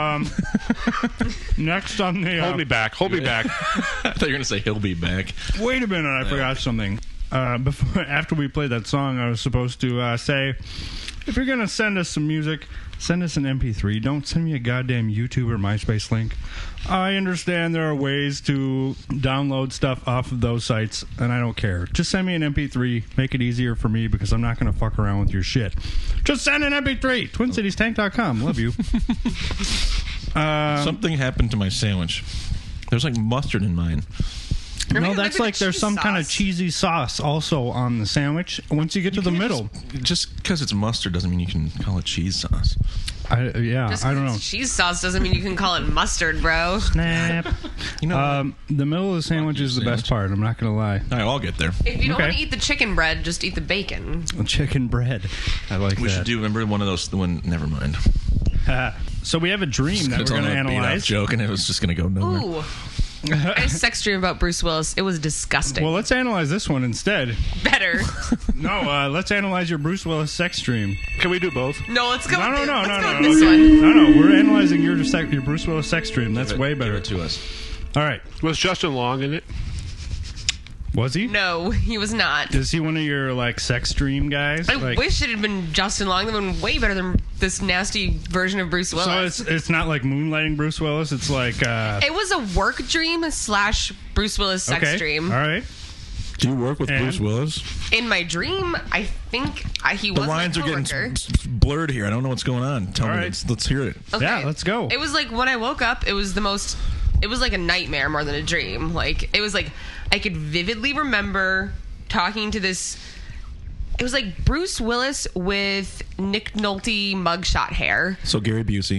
Speaker 2: Next on the.
Speaker 4: Hold me back. Hold me back.
Speaker 5: I thought you were going to say he'll be back.
Speaker 2: Wait a minute, I forgot something. After we played that song, I was supposed to say, if you're gonna send us some music, send us an MP3. Don't send me a goddamn YouTube or MySpace link. I understand there are ways to download stuff off of those sites, and I don't care. Just send me an MP3. Make it easier for me because I'm not gonna fuck around with your shit. Just send an MP3. TwinCitiesTank.com. Love you.
Speaker 5: Something happened to my sandwich. There's like mustard in mine.
Speaker 2: No, that's like there's
Speaker 3: cheese
Speaker 2: some kind of
Speaker 3: sauce.
Speaker 2: cheesy sauce also on the sandwich. Once you get to the middle,
Speaker 5: Just because it's mustard doesn't mean you can call it cheese sauce.
Speaker 2: I
Speaker 3: Just
Speaker 2: don't know.
Speaker 3: 'cause it's cheese sauce doesn't mean you can call it mustard, bro.
Speaker 2: Snap.
Speaker 5: You know,
Speaker 2: The middle of the sandwich is the best part. I'm not gonna lie.
Speaker 5: all right, I'll get there.
Speaker 3: If you don't
Speaker 2: Okay.
Speaker 3: want to eat the chicken bread, just eat the bacon.
Speaker 2: Chicken bread. I like
Speaker 5: We
Speaker 2: that.
Speaker 5: should do. Remember one of those? The one. Never mind.
Speaker 2: So we have a dream that
Speaker 5: It's
Speaker 2: we're
Speaker 5: on
Speaker 2: gonna
Speaker 5: a beat-off
Speaker 2: analyze.
Speaker 5: joke, and it was just gonna go nowhere.
Speaker 3: Ooh. I had a sex dream about Bruce Willis. It was disgusting.
Speaker 2: Well, let's analyze this one instead.
Speaker 3: Better.
Speaker 2: No, let's analyze your Bruce Willis sex dream.
Speaker 4: Can we do both?
Speaker 3: No, let's go
Speaker 2: No,
Speaker 3: with
Speaker 2: no,
Speaker 3: this.
Speaker 2: no,
Speaker 3: Let's
Speaker 2: no,
Speaker 3: go
Speaker 2: no.
Speaker 3: with this one.
Speaker 2: No, we're analyzing your Bruce Willis sex dream. That's way better.
Speaker 5: Give it to us.
Speaker 2: All right.
Speaker 4: Was Justin Long in it?
Speaker 2: Was he?
Speaker 3: No, he was not.
Speaker 2: Is he one of your like sex dream guys?
Speaker 3: I
Speaker 2: Like-
Speaker 3: wish it had been Justin Long. That would have been way better than this nasty version of Bruce
Speaker 2: So
Speaker 3: Willis.
Speaker 2: it's not like moonlighting Bruce Willis. It's like
Speaker 3: It was a work dream / Bruce Willis sex
Speaker 2: okay.
Speaker 3: dream.
Speaker 2: All right.
Speaker 7: Do you work with
Speaker 2: And-
Speaker 7: Bruce Willis?
Speaker 3: In my dream, I think he
Speaker 5: The
Speaker 3: was
Speaker 5: lines
Speaker 3: my
Speaker 5: are getting
Speaker 3: coworker.
Speaker 5: blurred here. I don't know what's going on. Tell
Speaker 2: All
Speaker 5: me.
Speaker 2: right.
Speaker 5: Let's hear it.
Speaker 3: Okay.
Speaker 2: Yeah, let's go.
Speaker 3: It was like when I woke up, it was like a nightmare more than a dream. Like it was like I could vividly remember talking to this. It was like Bruce Willis with Nick Nolte mugshot hair.
Speaker 5: So Gary Busey.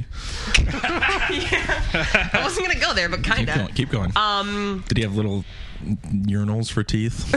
Speaker 3: I wasn't gonna go there, but kind of.
Speaker 5: Keep going. Did he have little urinals for teeth?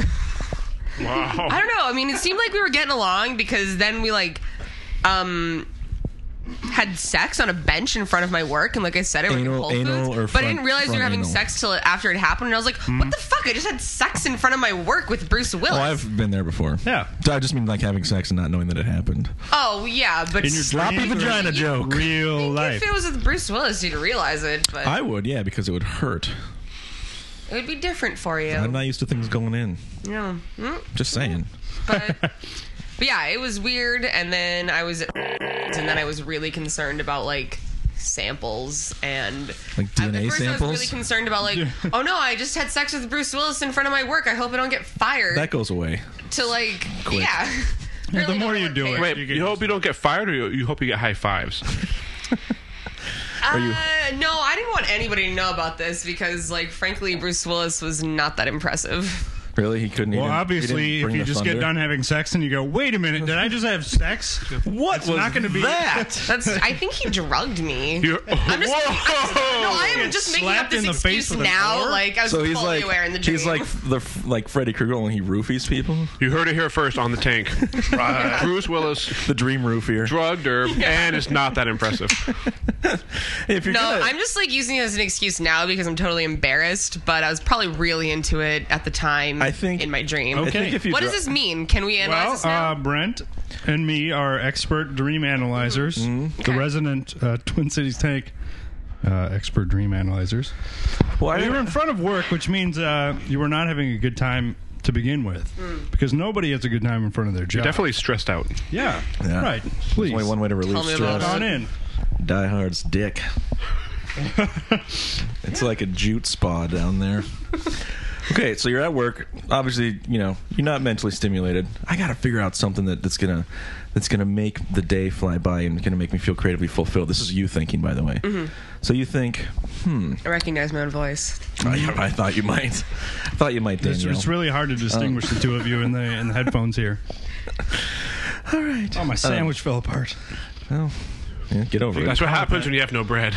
Speaker 3: I don't know. I mean, it seemed like we were getting along because then we like, had sex on a bench in front of my work, and like I said, I work in Whole
Speaker 5: Anal or
Speaker 3: Foods, but I didn't realize we were
Speaker 5: front
Speaker 3: having
Speaker 5: anal?
Speaker 3: sex till after it happened, and I was like, what the fuck? I just had sex in front of my work with Bruce Willis.
Speaker 5: Oh, I've been there before.
Speaker 2: Yeah.
Speaker 5: So I just mean like having sex and not knowing that it happened.
Speaker 3: Oh, yeah, but
Speaker 2: In your
Speaker 5: Sloppy
Speaker 2: dreams or
Speaker 5: vagina joke.
Speaker 2: Real life.
Speaker 3: if it was with Bruce Willis, you'd realize it, but
Speaker 5: I would, yeah, because it would hurt.
Speaker 3: it would be different for you.
Speaker 5: I'm not used to things going in.
Speaker 3: Yeah.
Speaker 5: Just saying.
Speaker 3: But yeah, it was weird, and then I was really concerned about like samples and
Speaker 5: Like DNA
Speaker 3: at first I
Speaker 5: samples?
Speaker 3: was really concerned about like, oh no, I just had sex with Bruce Willis in front of my work. I hope I don't get fired.
Speaker 5: That goes away.
Speaker 3: To like,
Speaker 5: Quick.
Speaker 3: yeah.
Speaker 2: Yeah, the
Speaker 3: Really
Speaker 2: more
Speaker 3: don't
Speaker 2: you
Speaker 3: work
Speaker 2: do
Speaker 3: here.
Speaker 2: it.
Speaker 4: Wait, you hope you don't get fired, or you hope you get high fives?
Speaker 3: No, I didn't want anybody to know about this because, like, frankly, Bruce Willis was not that impressive.
Speaker 5: Really? He couldn't
Speaker 2: Well,
Speaker 5: he
Speaker 2: obviously, if you just get done having sex and you go, wait a minute, did I just have sex?
Speaker 5: What
Speaker 2: It's not going to be
Speaker 5: that?
Speaker 3: I think he drugged me.
Speaker 4: I'm
Speaker 3: just, no, I am just making up
Speaker 2: slapped
Speaker 3: this
Speaker 2: in the face
Speaker 3: excuse
Speaker 2: with a
Speaker 3: now.
Speaker 2: door?
Speaker 3: Like, I was
Speaker 5: So he's
Speaker 3: fully
Speaker 5: like
Speaker 3: aware in the dream.
Speaker 5: he's like Freddy Krueger when he roofies people.
Speaker 4: You heard it here first on the tank. Bruce Willis
Speaker 5: The dream roofier.
Speaker 4: drugged her, and it's not that impressive.
Speaker 5: If you're
Speaker 3: No,
Speaker 5: gonna,
Speaker 3: I'm just like using it as an excuse now because I'm totally embarrassed. But I was probably really into it at the time.
Speaker 5: I think-
Speaker 3: in my dream.
Speaker 5: I think if you
Speaker 3: What does this mean? Can we analyze this now?
Speaker 2: Brent and me are expert dream analyzers.
Speaker 5: Mm-hmm.
Speaker 2: The resident Twin Cities Tank expert dream analyzers.
Speaker 5: well,
Speaker 2: You were in front of work, which means you were not having a good time to begin with, because nobody has a good time in front of their job.
Speaker 4: Definitely stressed out.
Speaker 2: Yeah.
Speaker 5: Yeah.
Speaker 2: Right.
Speaker 5: There's
Speaker 2: Please.
Speaker 5: only one way to relieve
Speaker 3: Tell me about
Speaker 5: stress.
Speaker 2: on in.
Speaker 5: Die Hard's dick. It's like a jute spa down there. Okay, so you're at work. Obviously, you're not mentally stimulated. I got to figure out something that's gonna make the day fly by and gonna make me feel creatively fulfilled. This is you thinking, by the way. So you think,
Speaker 3: I recognize my own voice.
Speaker 5: I thought you might. I thought you might,
Speaker 2: It's,
Speaker 5: Danielle.
Speaker 2: it's really hard to distinguish the two of you in the headphones here.
Speaker 5: All right.
Speaker 2: Oh, my sandwich fell apart.
Speaker 5: Well, yeah, get over
Speaker 4: That's
Speaker 5: it.
Speaker 4: what happens when you have no bread.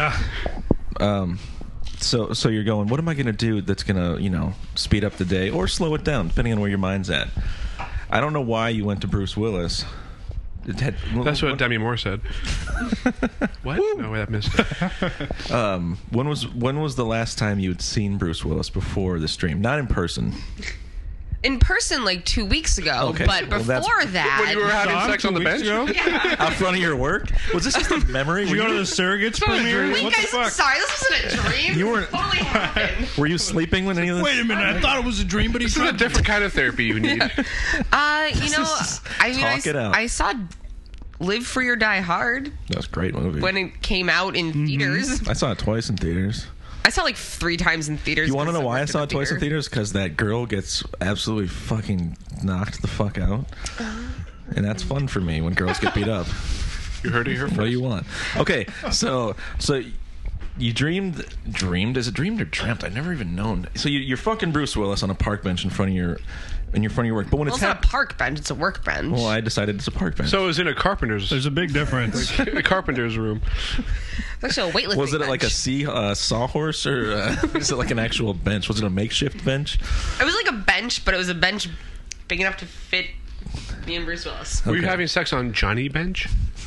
Speaker 2: Yeah.
Speaker 5: So you're going, what am I going to do that's going to, speed up the day or slow it down, depending on where your mind's at? I don't know why you went to Bruce Willis.
Speaker 4: That's what Demi Moore said. What? No, I missed it.
Speaker 5: When was the last time you had seen Bruce Willis before the stream? Not in person.
Speaker 3: In person, like 2 weeks ago,
Speaker 5: Okay.
Speaker 3: but
Speaker 5: Well, that's-
Speaker 3: before that,
Speaker 4: When you were having
Speaker 2: Dog
Speaker 4: sex
Speaker 2: 2
Speaker 4: on the
Speaker 2: weeks
Speaker 4: bench?
Speaker 2: ago?
Speaker 5: Out front of your work? Was this just a memory?
Speaker 2: You go to the Surrogates premiere?
Speaker 3: Wait,
Speaker 2: What
Speaker 3: guys,
Speaker 2: the fuck?
Speaker 3: I'm sorry, this wasn't a dream.
Speaker 5: You
Speaker 3: This
Speaker 5: weren't-
Speaker 3: totally happened.
Speaker 5: Were you sleeping when any of this?
Speaker 2: Wait a minute, I thought it was a dream, but he
Speaker 4: This is a different kind of therapy you need.
Speaker 3: I
Speaker 5: Talk it out.
Speaker 3: I saw Live Free or Die Hard
Speaker 5: That was a great movie.
Speaker 3: when it came out in theaters.
Speaker 5: I saw it twice in theaters.
Speaker 3: I saw like 3 times in theaters.
Speaker 5: You want to
Speaker 3: because
Speaker 5: know why I
Speaker 3: worked
Speaker 5: saw
Speaker 3: at
Speaker 5: it
Speaker 3: the
Speaker 5: twice in
Speaker 3: theater.
Speaker 5: theaters? Because that girl gets absolutely fucking knocked the fuck out. And that's fun for me when girls get beat up.
Speaker 4: You heard it here first.
Speaker 5: What do you want? Okay, so you dreamed? Is it dreamed or dreamt? I've never even known. So you're fucking Bruce Willis on a park bench in front of your work. But when
Speaker 3: Well,
Speaker 5: it's
Speaker 3: it's not a park bench; it's a work bench.
Speaker 5: well, I decided it's a park bench.
Speaker 4: So it was in a carpenter's.
Speaker 2: There's a big difference.
Speaker 4: a carpenter's room.
Speaker 3: It's actually a weightlifting.
Speaker 5: was it like a
Speaker 3: bench.
Speaker 5: sawhorse or is it like an actual bench? Was it a makeshift bench?
Speaker 3: It was like a bench, but it was a bench big enough to fit me and Bruce Willis.
Speaker 4: Were you
Speaker 5: Okay.
Speaker 4: having sex on Johnny Bench?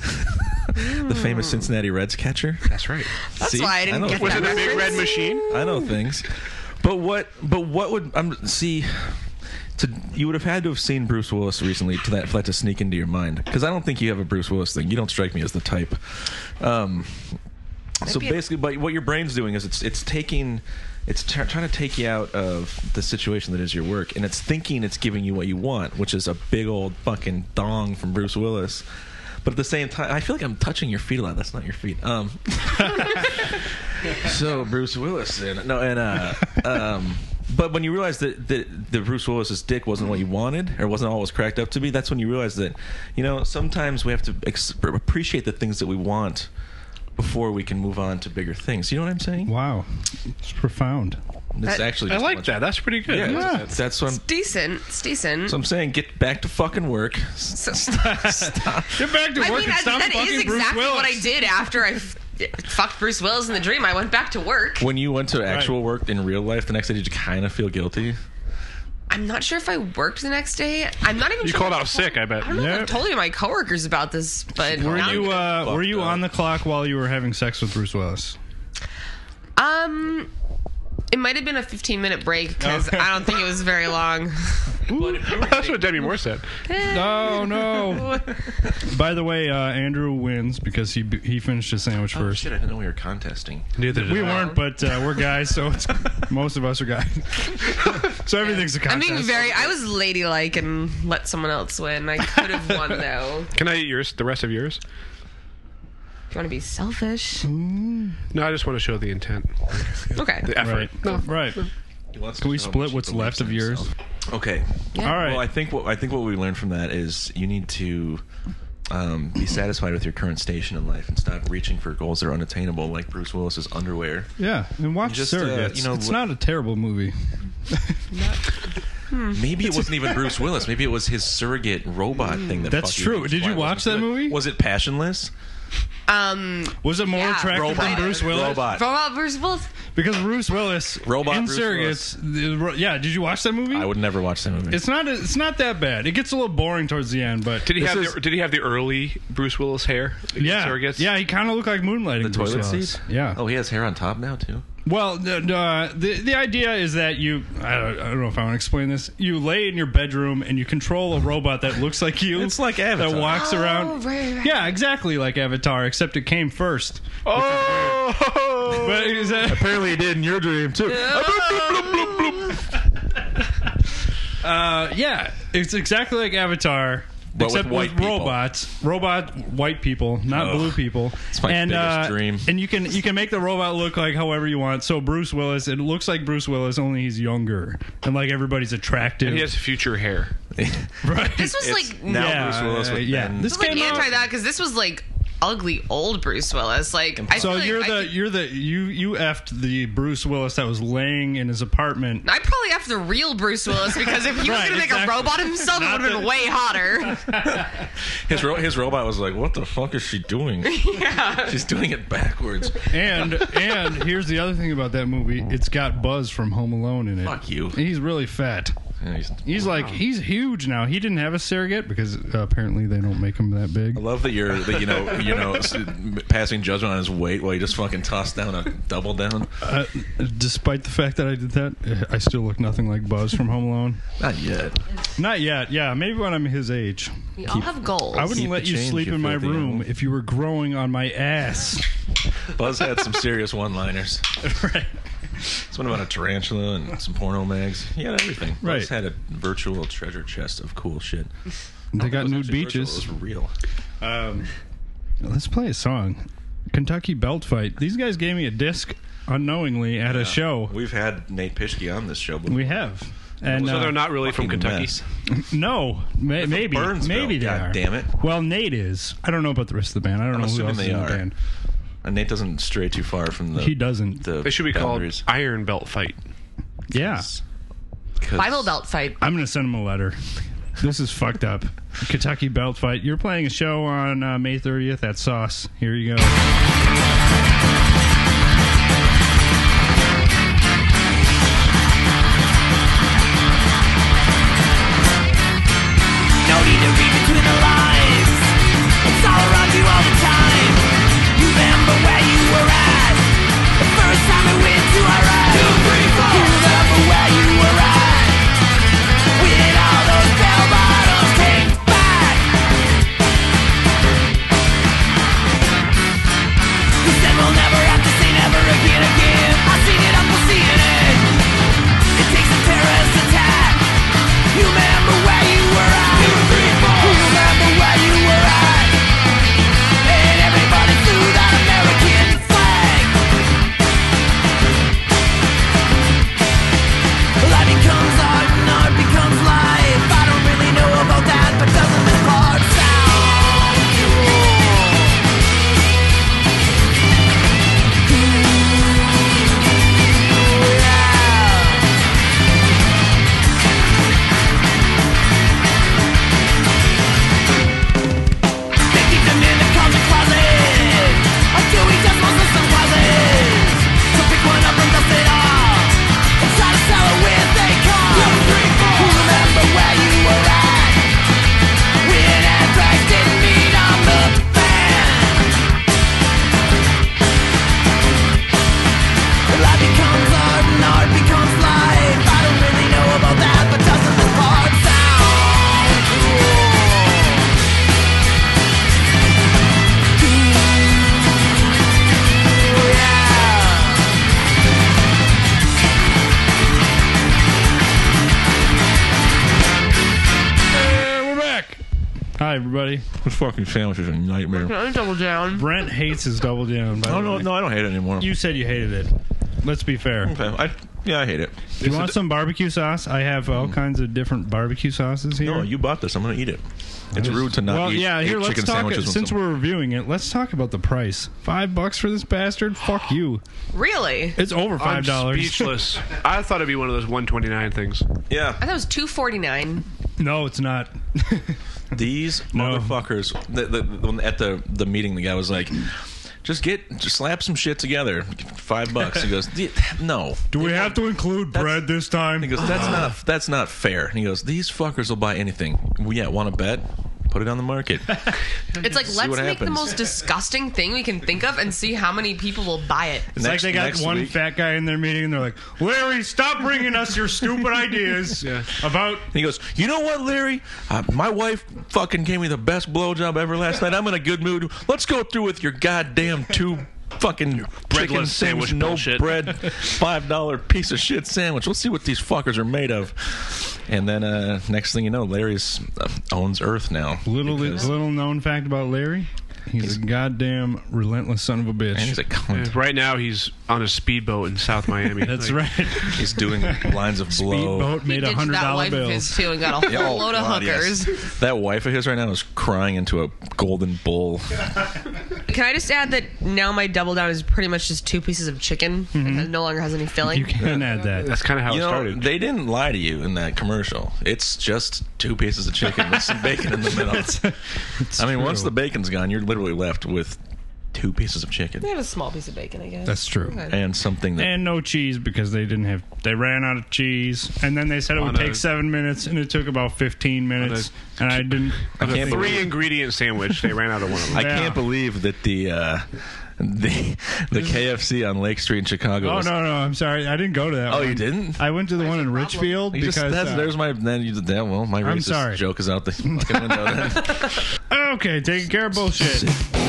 Speaker 5: The famous Cincinnati Reds catcher.
Speaker 4: That's right.
Speaker 3: That's
Speaker 5: See?
Speaker 3: why I didn't
Speaker 5: know
Speaker 3: get
Speaker 4: Was
Speaker 5: things.
Speaker 4: it
Speaker 3: that
Speaker 4: a big red
Speaker 3: reference.
Speaker 4: machine?
Speaker 5: I know things. But what would you would have had to have seen Bruce Willis recently for that to sneak into your mind, because I don't think you have a Bruce Willis thing. You don't strike me as the type. So
Speaker 3: be a-
Speaker 5: basically, but what your brain's doing is it's trying to take you out of the situation that is your work, and it's thinking it's giving you what you want, which is a big old fucking dong from Bruce Willis. But at the same time, I feel like I'm touching your feet a lot. That's not your feet. So Bruce Willis, but when you realize that the Bruce Willis's dick wasn't what you wanted, or wasn't all it was cracked up to be, that's when you realize that sometimes we have to appreciate the things that we want before we can move on to bigger things. You know what I'm saying?
Speaker 2: Wow. It's profound.
Speaker 5: It's actually
Speaker 4: I
Speaker 5: just
Speaker 4: like
Speaker 5: much-
Speaker 4: that. That's pretty good.
Speaker 5: Yeah, that's what
Speaker 3: Decent. It's decent.
Speaker 5: so I'm saying. Get back to fucking work. Stop.
Speaker 2: Get back to work
Speaker 3: I mean,
Speaker 2: and stop
Speaker 3: that
Speaker 2: fucking
Speaker 3: is
Speaker 2: Bruce
Speaker 3: exactly
Speaker 2: Willis.
Speaker 3: what I did after I fucked Bruce Willis in the dream. I went back to work.
Speaker 5: When you went to actual work in real life the next day, did you kind of feel guilty?
Speaker 3: I'm not sure if I worked the next day. I'm not even
Speaker 4: You
Speaker 3: sure.
Speaker 4: called
Speaker 3: if I
Speaker 4: out sick, I bet.
Speaker 3: I don't know if
Speaker 2: Yeah.
Speaker 3: I've told any of my coworkers about this, but
Speaker 2: Were
Speaker 3: now
Speaker 2: you
Speaker 3: I'm
Speaker 2: were you
Speaker 5: up.
Speaker 2: on the clock while you were having sex with Bruce Willis?
Speaker 3: it might have been a 15-minute break because I don't think it was very long.
Speaker 4: That's what Demi Moore said.
Speaker 2: Oh no! By the way, Andrew wins because he finished his sandwich
Speaker 5: Oh,
Speaker 2: first.
Speaker 5: shit, I didn't know we were contesting.
Speaker 4: Neither did
Speaker 2: We
Speaker 4: I.
Speaker 2: weren't, but we're guys, so most of us are guys. So everything's a
Speaker 3: I'm
Speaker 2: contest.
Speaker 3: being I was ladylike and let someone else win. I could have won though.
Speaker 4: Can I eat yours? The rest of yours?
Speaker 3: If you want to be selfish,
Speaker 4: No, I just want to show the intent,
Speaker 3: okay.
Speaker 4: the effort.
Speaker 2: Right. Right. Can we split what's left of yours?
Speaker 5: Okay.
Speaker 3: Yeah.
Speaker 2: All right.
Speaker 5: Well, I think what we learned from that is you need to be satisfied with your current station in life and stop reaching for goals that are unattainable, like Bruce Willis's underwear.
Speaker 2: Yeah, and watch
Speaker 5: Just,
Speaker 2: Surrogates. It's not a terrible movie.
Speaker 5: Maybe it wasn't even Bruce Willis. Maybe it was his surrogate robot thing.
Speaker 2: That's
Speaker 5: fucked you.
Speaker 2: true.
Speaker 5: That's
Speaker 2: Did
Speaker 5: why
Speaker 2: you
Speaker 5: it
Speaker 2: watch
Speaker 5: wasn't
Speaker 2: that
Speaker 5: good.
Speaker 2: movie?
Speaker 5: Was it Passionless?
Speaker 2: Was it more
Speaker 3: Yeah.
Speaker 2: attractive than
Speaker 5: Robot.
Speaker 2: Bruce Willis?
Speaker 5: Robot.
Speaker 3: Robot Bruce Willis.
Speaker 2: Because Bruce Willis
Speaker 5: Robot
Speaker 2: in
Speaker 5: Bruce
Speaker 2: Surrogates. Yeah, did you watch that movie?
Speaker 5: I would never watch that movie.
Speaker 2: It's not that bad. It gets a little boring towards the end, but
Speaker 4: Did he
Speaker 5: This
Speaker 4: have did he have the early Bruce Willis hair?
Speaker 2: yeah,
Speaker 4: Surrogates?
Speaker 2: yeah, he kind of looked like Moonlighting.
Speaker 5: the
Speaker 2: Bruce
Speaker 5: toilet
Speaker 2: Willis.
Speaker 5: seat?
Speaker 2: Yeah.
Speaker 5: Oh, he has hair on top now too.
Speaker 2: Well, the idea is that I don't know if I want to explain this. You lay in your bedroom and you control a robot that looks like you.
Speaker 5: It's like Avatar.
Speaker 2: That walks around.
Speaker 3: right.
Speaker 2: Yeah, exactly like Avatar, except it came first.
Speaker 4: Oh!
Speaker 2: But is that,
Speaker 5: Apparently, he did in your dream too.
Speaker 2: yeah, it's exactly like Avatar.
Speaker 5: But with
Speaker 2: except
Speaker 5: white people.
Speaker 2: robot white people, not blue people.
Speaker 5: It's my
Speaker 2: and,
Speaker 5: biggest dream.
Speaker 2: And you can make the robot look like however you want. So Bruce Willis, it looks like Bruce Willis, only he's younger, and like everybody's attractive.
Speaker 4: And he has future hair.
Speaker 2: right.
Speaker 3: This was
Speaker 5: It's
Speaker 3: like
Speaker 5: now
Speaker 2: Yeah,
Speaker 5: Bruce Willis with
Speaker 2: yeah.
Speaker 5: Ben.
Speaker 2: This
Speaker 3: like
Speaker 2: came out-
Speaker 3: anti that because this was like ugly old Bruce Willis. Like I
Speaker 2: So
Speaker 3: feel like
Speaker 2: you effed the Bruce Willis that was laying in his apartment.
Speaker 3: I probably have the real Bruce Willis because if he was
Speaker 2: Right,
Speaker 3: going to make
Speaker 2: exactly.
Speaker 3: a robot of himself, it
Speaker 2: Not
Speaker 3: would have been
Speaker 2: that-
Speaker 3: way hotter.
Speaker 5: His robot was like, "What the fuck is she doing?
Speaker 3: Yeah.
Speaker 5: She's doing it backwards."
Speaker 2: And here's the other thing about that movie: it's got Buzz from Home Alone in it.
Speaker 5: Fuck you.
Speaker 2: He's really fat.
Speaker 5: Yeah,
Speaker 2: He's like he's huge now. He didn't have a surrogate because apparently they don't make him that big.
Speaker 5: I love that you're passing judgment on his weight while you just fucking toss down a double down.
Speaker 2: Despite the fact that I did that, I still look nothing like Buzz from Home Alone.
Speaker 5: Not yet.
Speaker 2: Not yet. Yeah, maybe when I'm his age.
Speaker 3: We all have goals.
Speaker 2: I wouldn't
Speaker 5: Keep
Speaker 2: let
Speaker 5: the
Speaker 2: you
Speaker 5: change,
Speaker 2: sleep
Speaker 5: you
Speaker 2: in my
Speaker 5: filthy
Speaker 2: room
Speaker 5: animal.
Speaker 2: if you were growing on my ass.
Speaker 5: Buzz had some serious one-liners.
Speaker 2: Right.
Speaker 5: This one about a tarantula and some porno mags. He had everything.
Speaker 2: Right.
Speaker 5: Buzz had a virtual treasure chest of cool shit.
Speaker 2: They got
Speaker 5: It was
Speaker 2: nude
Speaker 5: actually
Speaker 2: beaches.
Speaker 5: virtual, it was real.
Speaker 2: Let's play a song. Kentucky Belt Fight. These guys gave me a disc unknowingly at a show.
Speaker 5: We've had Nate Pischke on this show before.
Speaker 2: We have. And
Speaker 4: So they're not really from
Speaker 5: Fucking
Speaker 4: Kentucky.
Speaker 5: mess.
Speaker 2: no, maybe
Speaker 5: Burnsville,
Speaker 2: maybe they
Speaker 5: God
Speaker 2: are.
Speaker 5: damn it.
Speaker 2: Well, Nate is. I don't know about the rest of the band. I don't know who
Speaker 5: assuming
Speaker 2: else is
Speaker 5: they
Speaker 2: in the
Speaker 5: are.
Speaker 2: band.
Speaker 5: And Nate doesn't stray too far from the.
Speaker 2: He doesn't.
Speaker 5: The
Speaker 4: They should be
Speaker 5: boundaries.
Speaker 4: called Iron Belt Fight.
Speaker 2: Yeah,
Speaker 5: 'Cause-
Speaker 3: Bible belt fight.
Speaker 2: I'm gonna send him a letter. This is fucked up. Kentucky Belt Fight. You're playing a show on May 30th at Sauce. Here you go.
Speaker 1: No need to read between the lines. It's all around you all the time. You remember where you were at the first time we went to our ride. 2, 3, 4. You remember where you were at when all those bell bottoms came back. 'Cause
Speaker 2: Hi, everybody.
Speaker 5: This fucking sandwich is a nightmare.
Speaker 3: Can I double down?
Speaker 2: Brent hates his double down. By
Speaker 5: Oh,
Speaker 2: the
Speaker 5: no,
Speaker 2: way.
Speaker 5: no, I don't hate it anymore.
Speaker 2: You said you hated it. Let's be fair.
Speaker 5: Okay, I hate it.
Speaker 2: Do you want some barbecue sauce? I have all kinds of different barbecue sauces here.
Speaker 5: No, you bought this. I'm going to eat it. It's rude to not
Speaker 2: well,
Speaker 5: eat,
Speaker 2: yeah, here,
Speaker 5: eat
Speaker 2: let's
Speaker 5: chicken
Speaker 2: talk.
Speaker 5: sandwiches.
Speaker 2: Since we're reviewing it, let's talk about the price. $5 for this bastard? Fuck you.
Speaker 3: Really?
Speaker 2: It's over
Speaker 4: I'm
Speaker 2: $5.
Speaker 4: speechless. I thought it'd be one of those 129 things.
Speaker 5: Yeah.
Speaker 3: I thought it was $2.49.
Speaker 2: No, it's not.
Speaker 5: These
Speaker 2: No.
Speaker 5: motherfuckers. At the meeting, the guy was like, just slap some shit together. $5. He goes, no.
Speaker 2: Do we have to include bread this time?
Speaker 5: He goes, that's not fair. And he goes, these fuckers will buy anything. Well, yeah, want to bet? Put it on the market.
Speaker 3: It's like,
Speaker 5: See
Speaker 3: let's
Speaker 5: what
Speaker 3: make the
Speaker 5: happens.
Speaker 3: most disgusting thing we can think of and see how many people will buy it.
Speaker 2: It's like they got one
Speaker 5: week,
Speaker 2: fat guy in their meeting and they're like, Larry, stop bringing us your stupid ideas about...
Speaker 5: He goes, you know what, Larry? My wife fucking gave me the best blowjob ever last night. I'm in a good mood. Let's go through with your goddamn fucking chicken
Speaker 4: breadless
Speaker 5: sandwich,
Speaker 4: sandwich
Speaker 5: no
Speaker 4: bullshit.
Speaker 5: bread, $5 piece of shit sandwich. Let's see what these fuckers are made of. And then next thing you know, Larry's owns Earth now.
Speaker 2: Little known fact about Larry, he's a goddamn relentless son of a bitch.
Speaker 5: And he's a cunt.
Speaker 4: Right now, he's on a speedboat in South Miami.
Speaker 2: That's
Speaker 4: Like,
Speaker 2: right.
Speaker 5: He's doing lines of blow.
Speaker 2: Speedboat made
Speaker 3: He ditched that
Speaker 2: $100
Speaker 3: wife of his
Speaker 2: bills.
Speaker 3: too and got a
Speaker 5: Yeah,
Speaker 3: whole
Speaker 5: oh,
Speaker 3: load of
Speaker 5: God,
Speaker 3: hookers.
Speaker 5: yes. That wife of his right now is crying into a golden bowl.
Speaker 3: Can I just add that now my double down is pretty much just 2 pieces of chicken. It no longer has any filling.
Speaker 2: You can add that.
Speaker 4: that's kind of how
Speaker 5: You
Speaker 4: it
Speaker 5: know,
Speaker 4: started.
Speaker 5: they didn't lie to you in that commercial. It's just 2 pieces of chicken with some bacon in the middle.
Speaker 2: It's
Speaker 5: I mean, once
Speaker 2: true.
Speaker 5: the bacon's gone, you're literally left with 2 pieces of chicken
Speaker 3: They have a small piece of bacon, I guess.
Speaker 2: That's true.
Speaker 3: Okay.
Speaker 5: and something that.
Speaker 2: And no cheese because they ran out of cheese. And then they said it would
Speaker 4: On
Speaker 2: take
Speaker 4: a-
Speaker 2: 7 minutes, and it took about 15 minutes. And I didn't.
Speaker 5: I can't believe-
Speaker 4: 3 ingredient sandwich. They ran out of one of them.
Speaker 5: I
Speaker 2: Yeah.
Speaker 5: can't believe that the KFC on Lake Street in Chicago.
Speaker 2: Oh
Speaker 5: was,
Speaker 2: no, I'm sorry. I didn't go to that.
Speaker 5: Oh,
Speaker 2: one.
Speaker 5: you didn't?
Speaker 2: I went to the one in
Speaker 3: your problem?
Speaker 2: Richfield
Speaker 5: You just,
Speaker 2: because.
Speaker 5: there's my then you did that. Well, my
Speaker 2: I'm
Speaker 5: racist
Speaker 2: sorry.
Speaker 5: joke is out the fucking window. Then.
Speaker 2: Okay, taking care of bullshit.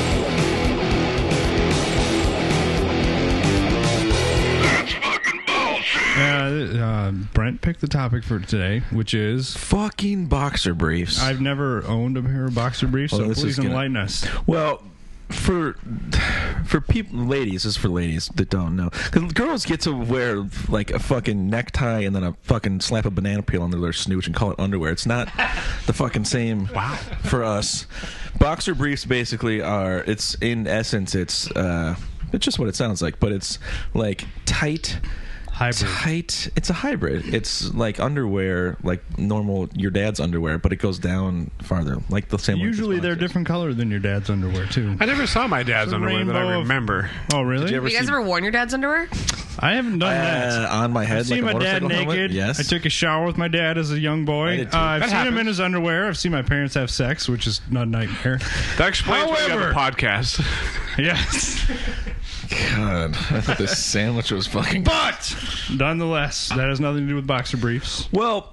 Speaker 2: Brent picked the topic for today, which is
Speaker 5: Fucking boxer briefs.
Speaker 2: I've never owned a pair of boxer briefs,
Speaker 5: Well,
Speaker 2: so
Speaker 5: this
Speaker 2: please
Speaker 5: is gonna-
Speaker 2: enlighten us.
Speaker 5: Well, for people, ladies, this is for ladies that don't know, because girls get to wear like a fucking necktie and then a fucking slap a banana peel under their snooch and call it underwear. It's not the fucking same. Wow. For us, boxer briefs basically are. It's in essence, it's just what it sounds like, but it's like tight.
Speaker 2: Hybrid.
Speaker 5: It's a hybrid. It's like underwear, like normal your dad's underwear, but it goes down farther, like the same.
Speaker 2: Usually they're different color than your dad's underwear too.
Speaker 4: I never saw my dad's
Speaker 2: It's a
Speaker 4: underwear that I
Speaker 2: rainbow of-
Speaker 4: remember.
Speaker 2: Oh really?
Speaker 5: Did you ever
Speaker 3: Have you guys
Speaker 5: see
Speaker 3: ever worn your dad's underwear?
Speaker 2: I haven't done that.
Speaker 5: on my head?
Speaker 2: I've seen
Speaker 5: like a
Speaker 2: my dad
Speaker 5: motorcycle
Speaker 2: naked.
Speaker 5: helmet? Yes.
Speaker 2: I took a shower with my dad as a young
Speaker 5: I
Speaker 2: boy.
Speaker 5: did too.
Speaker 2: I've
Speaker 4: That
Speaker 2: seen him in
Speaker 4: happens.
Speaker 2: his underwear. I've seen my parents have sex, which is not a nightmare.
Speaker 4: That explains why you have
Speaker 2: However-
Speaker 4: a podcast.
Speaker 2: Yes.
Speaker 5: God, I thought this sandwich was fucking.
Speaker 2: But nonetheless, that has nothing to do with boxer briefs.
Speaker 5: Well,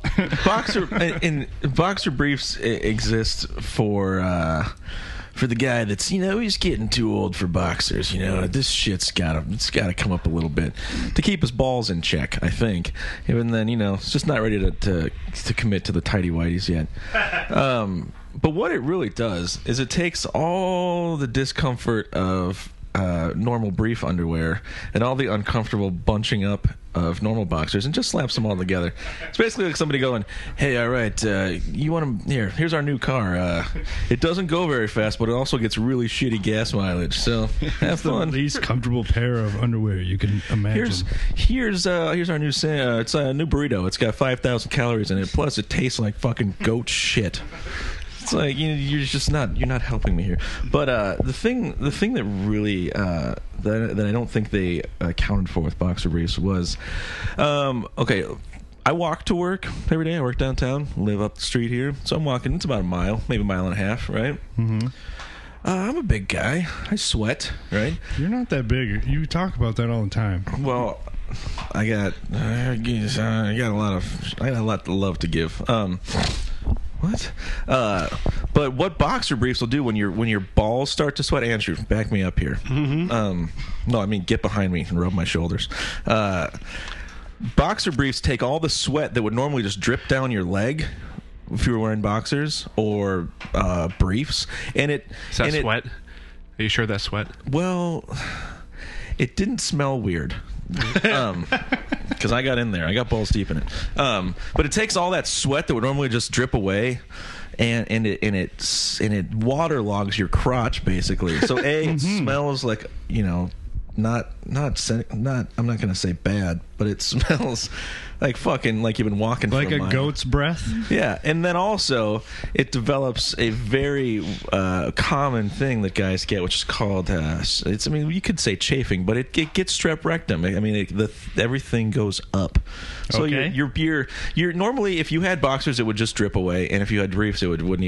Speaker 5: boxer briefs exist for the guy that's he's getting too old for boxers. This shit's gotta come up a little bit to keep his balls in check. I think, and then it's just not ready to commit to the tighty whities yet. But what it really does is it takes all the discomfort of normal brief underwear and all the uncomfortable bunching up of normal boxers and just slaps them all together. It's basically like somebody going, hey, all right, you want to here's our new car. It doesn't go very fast, but it also gets really shitty gas mileage, so have
Speaker 2: The
Speaker 5: fun.
Speaker 2: least comfortable pair of underwear you can imagine.
Speaker 5: Here's our new it's a new burrito. It's got 5,000 calories in it, plus it tastes like fucking goat shit. It's like you're not helping me here. But the thing that really that I don't think they accounted for with boxer briefs was okay. I walk to work every day. I work downtown, live up the street here, so I'm walking. It's about a mile, maybe a mile and a half, right? Mm-hmm. I'm a big guy. I sweat, right?
Speaker 2: You're not that big. You talk about that all the time.
Speaker 5: Well, I got a lot of love to give. What? But what boxer briefs will do when your balls start to sweat? Andrew, back me up here. Mm-hmm. No, I mean get behind me and rub my shoulders. Boxer briefs take all the sweat that would normally just drip down your leg if you were wearing boxers or briefs, and it
Speaker 4: Is that
Speaker 5: and it-
Speaker 4: sweat? Are you sure that's sweat?
Speaker 5: well, it didn't smell weird. Because I got in there, I got balls deep in it. But it takes all that sweat that would normally just drip away, and it waterlogs your crotch basically. So it smells like, you know, not I'm not gonna say bad, but it smells like fucking like you've been walking
Speaker 2: Like
Speaker 5: for a
Speaker 2: a
Speaker 5: mile.
Speaker 2: goat's breath.
Speaker 5: Yeah, and then also it develops a very common thing that guys get, which is called it's. I mean, you could say chafing, but it gets strep rectum. I mean, everything goes up. So
Speaker 2: Okay.
Speaker 5: you're normally, if you had boxers, it would just drip away, and if you had briefs, it wouldn't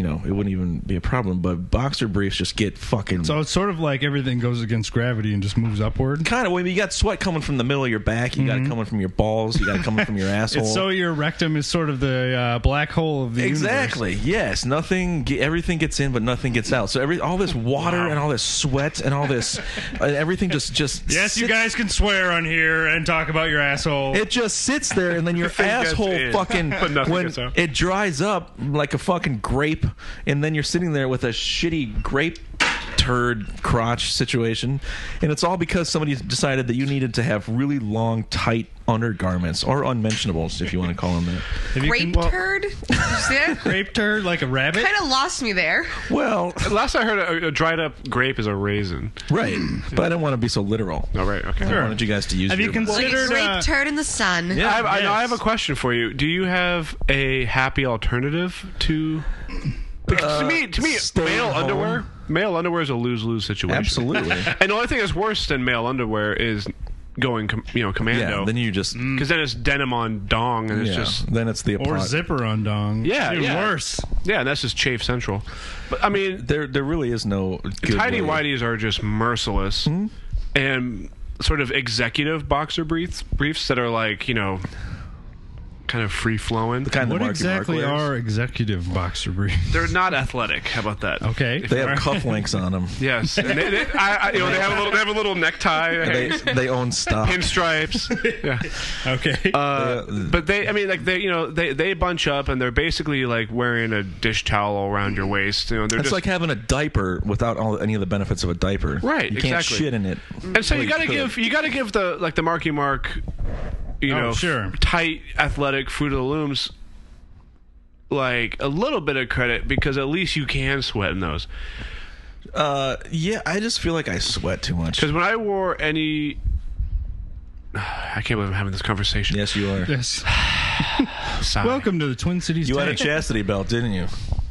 Speaker 5: even be a problem. But boxer briefs just get fucking.
Speaker 2: So it's sort of like everything goes against gravity and just moves upward.
Speaker 5: Kind of. Well, you got sweat coming from the middle of your back. You got it coming from your balls. You got it coming from your asshole.
Speaker 2: It's so your rectum is sort of the black hole of the
Speaker 5: Exactly.
Speaker 2: universe.
Speaker 5: Yes. Everything gets in, but nothing gets out. So all this water and all this sweat and all this, everything just.
Speaker 2: Yes, you
Speaker 5: sits-
Speaker 2: guys can swear on here and talk about your asshole.
Speaker 5: It just sits there, and then your
Speaker 4: Everything gets
Speaker 5: asshole
Speaker 4: in,
Speaker 5: fucking
Speaker 4: but nothing
Speaker 5: when
Speaker 4: gets out.
Speaker 5: it dries up like a fucking grape, and then you're sitting there with a shitty grape turd crotch situation, and it's all because somebody decided that you needed to have really long, tight undergarments or unmentionables, if you want to call them that.
Speaker 2: If you
Speaker 3: Grape
Speaker 2: can-
Speaker 3: turd? Did you see that?
Speaker 2: Grape turd like a rabbit?
Speaker 3: Kind of lost me there.
Speaker 5: Well,
Speaker 4: Last I heard, a dried up grape is a raisin.
Speaker 5: right, but I didn't want to be so literal.
Speaker 4: Oh, right. Okay.
Speaker 5: I wanted you guys to use.
Speaker 2: Have you
Speaker 5: your-
Speaker 2: considered-
Speaker 3: Like a
Speaker 2: Considered,
Speaker 3: grape turd in the sun.
Speaker 5: Yeah.
Speaker 4: I have a question for you. Do you have a happy alternative to? Because to me,
Speaker 5: stay home.
Speaker 4: male underwear is a lose-lose situation.
Speaker 5: Absolutely.
Speaker 4: And the only thing that's worse than male underwear is going, commando.
Speaker 5: Yeah, then you just
Speaker 4: Because then it's denim on dong, and it's just
Speaker 5: then it's the
Speaker 2: or zipper on dong.
Speaker 4: Yeah,
Speaker 2: It's even
Speaker 4: yeah.
Speaker 2: worse.
Speaker 4: yeah, and that's just chafe central. But I mean,
Speaker 5: There really is no good
Speaker 4: tidy
Speaker 5: way.
Speaker 4: whities are just merciless, and sort of executive boxer briefs that are like kind of free flowing.
Speaker 5: The kind that
Speaker 2: What
Speaker 5: Marky
Speaker 2: exactly
Speaker 5: Mark wears.
Speaker 2: are executive boxer briefs?
Speaker 4: They're not athletic. How about that?
Speaker 2: Okay.
Speaker 5: They have cufflinks on them.
Speaker 4: Yes, and they have a little necktie,
Speaker 5: They own stock.
Speaker 4: pinstripes. Yeah.
Speaker 2: Okay.
Speaker 4: But they bunch up, and they're basically like wearing a dish towel around your waist. They're
Speaker 5: It's
Speaker 4: just
Speaker 5: like having a diaper without any of the benefits of a diaper.
Speaker 4: Right,
Speaker 5: You can't
Speaker 4: exactly.
Speaker 5: shit in it.
Speaker 4: and so
Speaker 5: Well,
Speaker 4: you gotta give the Marky Mark,
Speaker 2: sure.
Speaker 4: tight athletic Fruit of the Looms like a little bit of credit, because at least you can sweat in those.
Speaker 5: Yeah, I just feel like I sweat too much.
Speaker 4: Because when I wore any, I can't believe I'm having this conversation.
Speaker 5: Yes, you are.
Speaker 2: yes.
Speaker 4: Sigh.
Speaker 2: Welcome to the Twin Cities.
Speaker 5: You had a
Speaker 2: Tank.
Speaker 5: chastity belt, didn't you?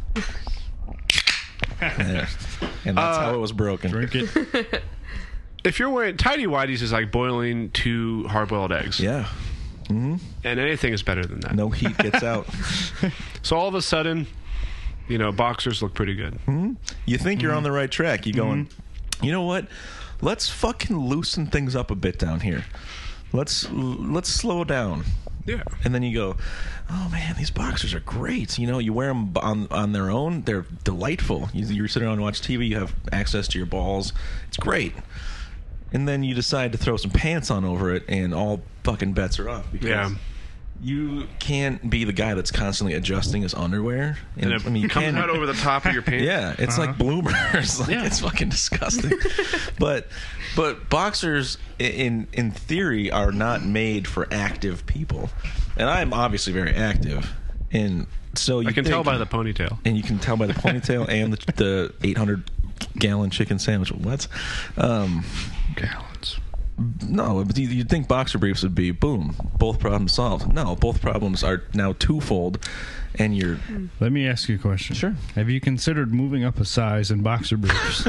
Speaker 5: Yeah. And that's how it was broken.
Speaker 2: Drink it.
Speaker 4: If you're wearing tidy whities, is like boiling 2 hard-boiled eggs.
Speaker 5: Yeah.
Speaker 4: And anything is better than that.
Speaker 5: No heat gets out.
Speaker 4: So all of a sudden, boxers look pretty good.
Speaker 5: You think you're on the right track. You going, you know what? Let's fucking loosen things up a bit down here. Let's slow down.
Speaker 4: Yeah.
Speaker 5: And then you go, oh man, these boxers are great. You wear them on their own. They're delightful. You're sitting around and watch TV. You have access to your balls. It's great. And then you decide to throw some pants on over it, and all fucking bets are off. Because
Speaker 4: Yeah.
Speaker 5: you can't be the guy that's constantly adjusting his underwear.
Speaker 4: And it
Speaker 5: you
Speaker 4: comes
Speaker 5: can
Speaker 4: out over the top of your pants.
Speaker 5: Yeah, it's like bloomers. It's fucking disgusting. but boxers, in theory, are not made for active people, and I'm obviously very active, and so you
Speaker 4: I can tell by the ponytail.
Speaker 5: and you can tell by the ponytail and the 800-gallon chicken sandwich. What?
Speaker 4: Gallons.
Speaker 5: No, but you'd think boxer briefs would be boom, both problems solved. No, both problems are now twofold, and you're
Speaker 2: Let me ask you a question.
Speaker 5: Sure.
Speaker 2: Have you considered moving up a size in boxer briefs?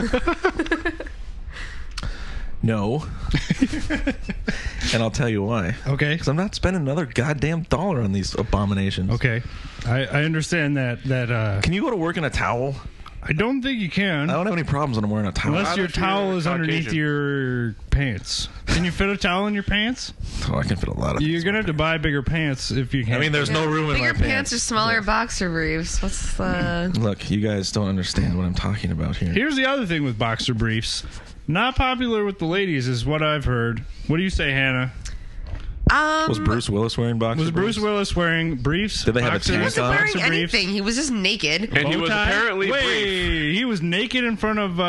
Speaker 5: no, and I'll tell you why.
Speaker 2: Okay.
Speaker 5: Because I'm not spending another goddamn dollar on these abominations.
Speaker 2: Okay. I understand that
Speaker 5: Can you go to work in a towel?
Speaker 2: I don't think you can.
Speaker 5: I don't have any problems when I'm wearing a towel.
Speaker 2: Unless your
Speaker 4: if you're
Speaker 2: towel is underneath
Speaker 4: Caucasian.
Speaker 2: your pants. Can you fit a towel in your pants?
Speaker 5: Oh, I can fit a lot of
Speaker 2: You're
Speaker 5: things
Speaker 2: going to
Speaker 5: in
Speaker 2: have to buy bigger pants if you can.
Speaker 5: I mean, there's no room in my
Speaker 3: Bigger pants or smaller boxer briefs. What's the...
Speaker 5: Look, you guys don't understand what I'm talking about here.
Speaker 2: Here's the other thing with boxer briefs. Not popular with the ladies is what I've heard. What do you say, Hannah?
Speaker 5: Was Bruce Willis wearing boxer
Speaker 2: Was Bruce
Speaker 5: briefs?
Speaker 2: Willis wearing briefs?
Speaker 5: Did they have a
Speaker 2: boxer-
Speaker 3: He
Speaker 5: tank
Speaker 3: wasn't
Speaker 5: on?
Speaker 3: wearing
Speaker 2: boxer briefs?
Speaker 3: anything. He was just naked.
Speaker 4: And he was
Speaker 2: Bow tie?
Speaker 4: apparently
Speaker 2: Wait,
Speaker 4: brief.
Speaker 2: he was naked in front of.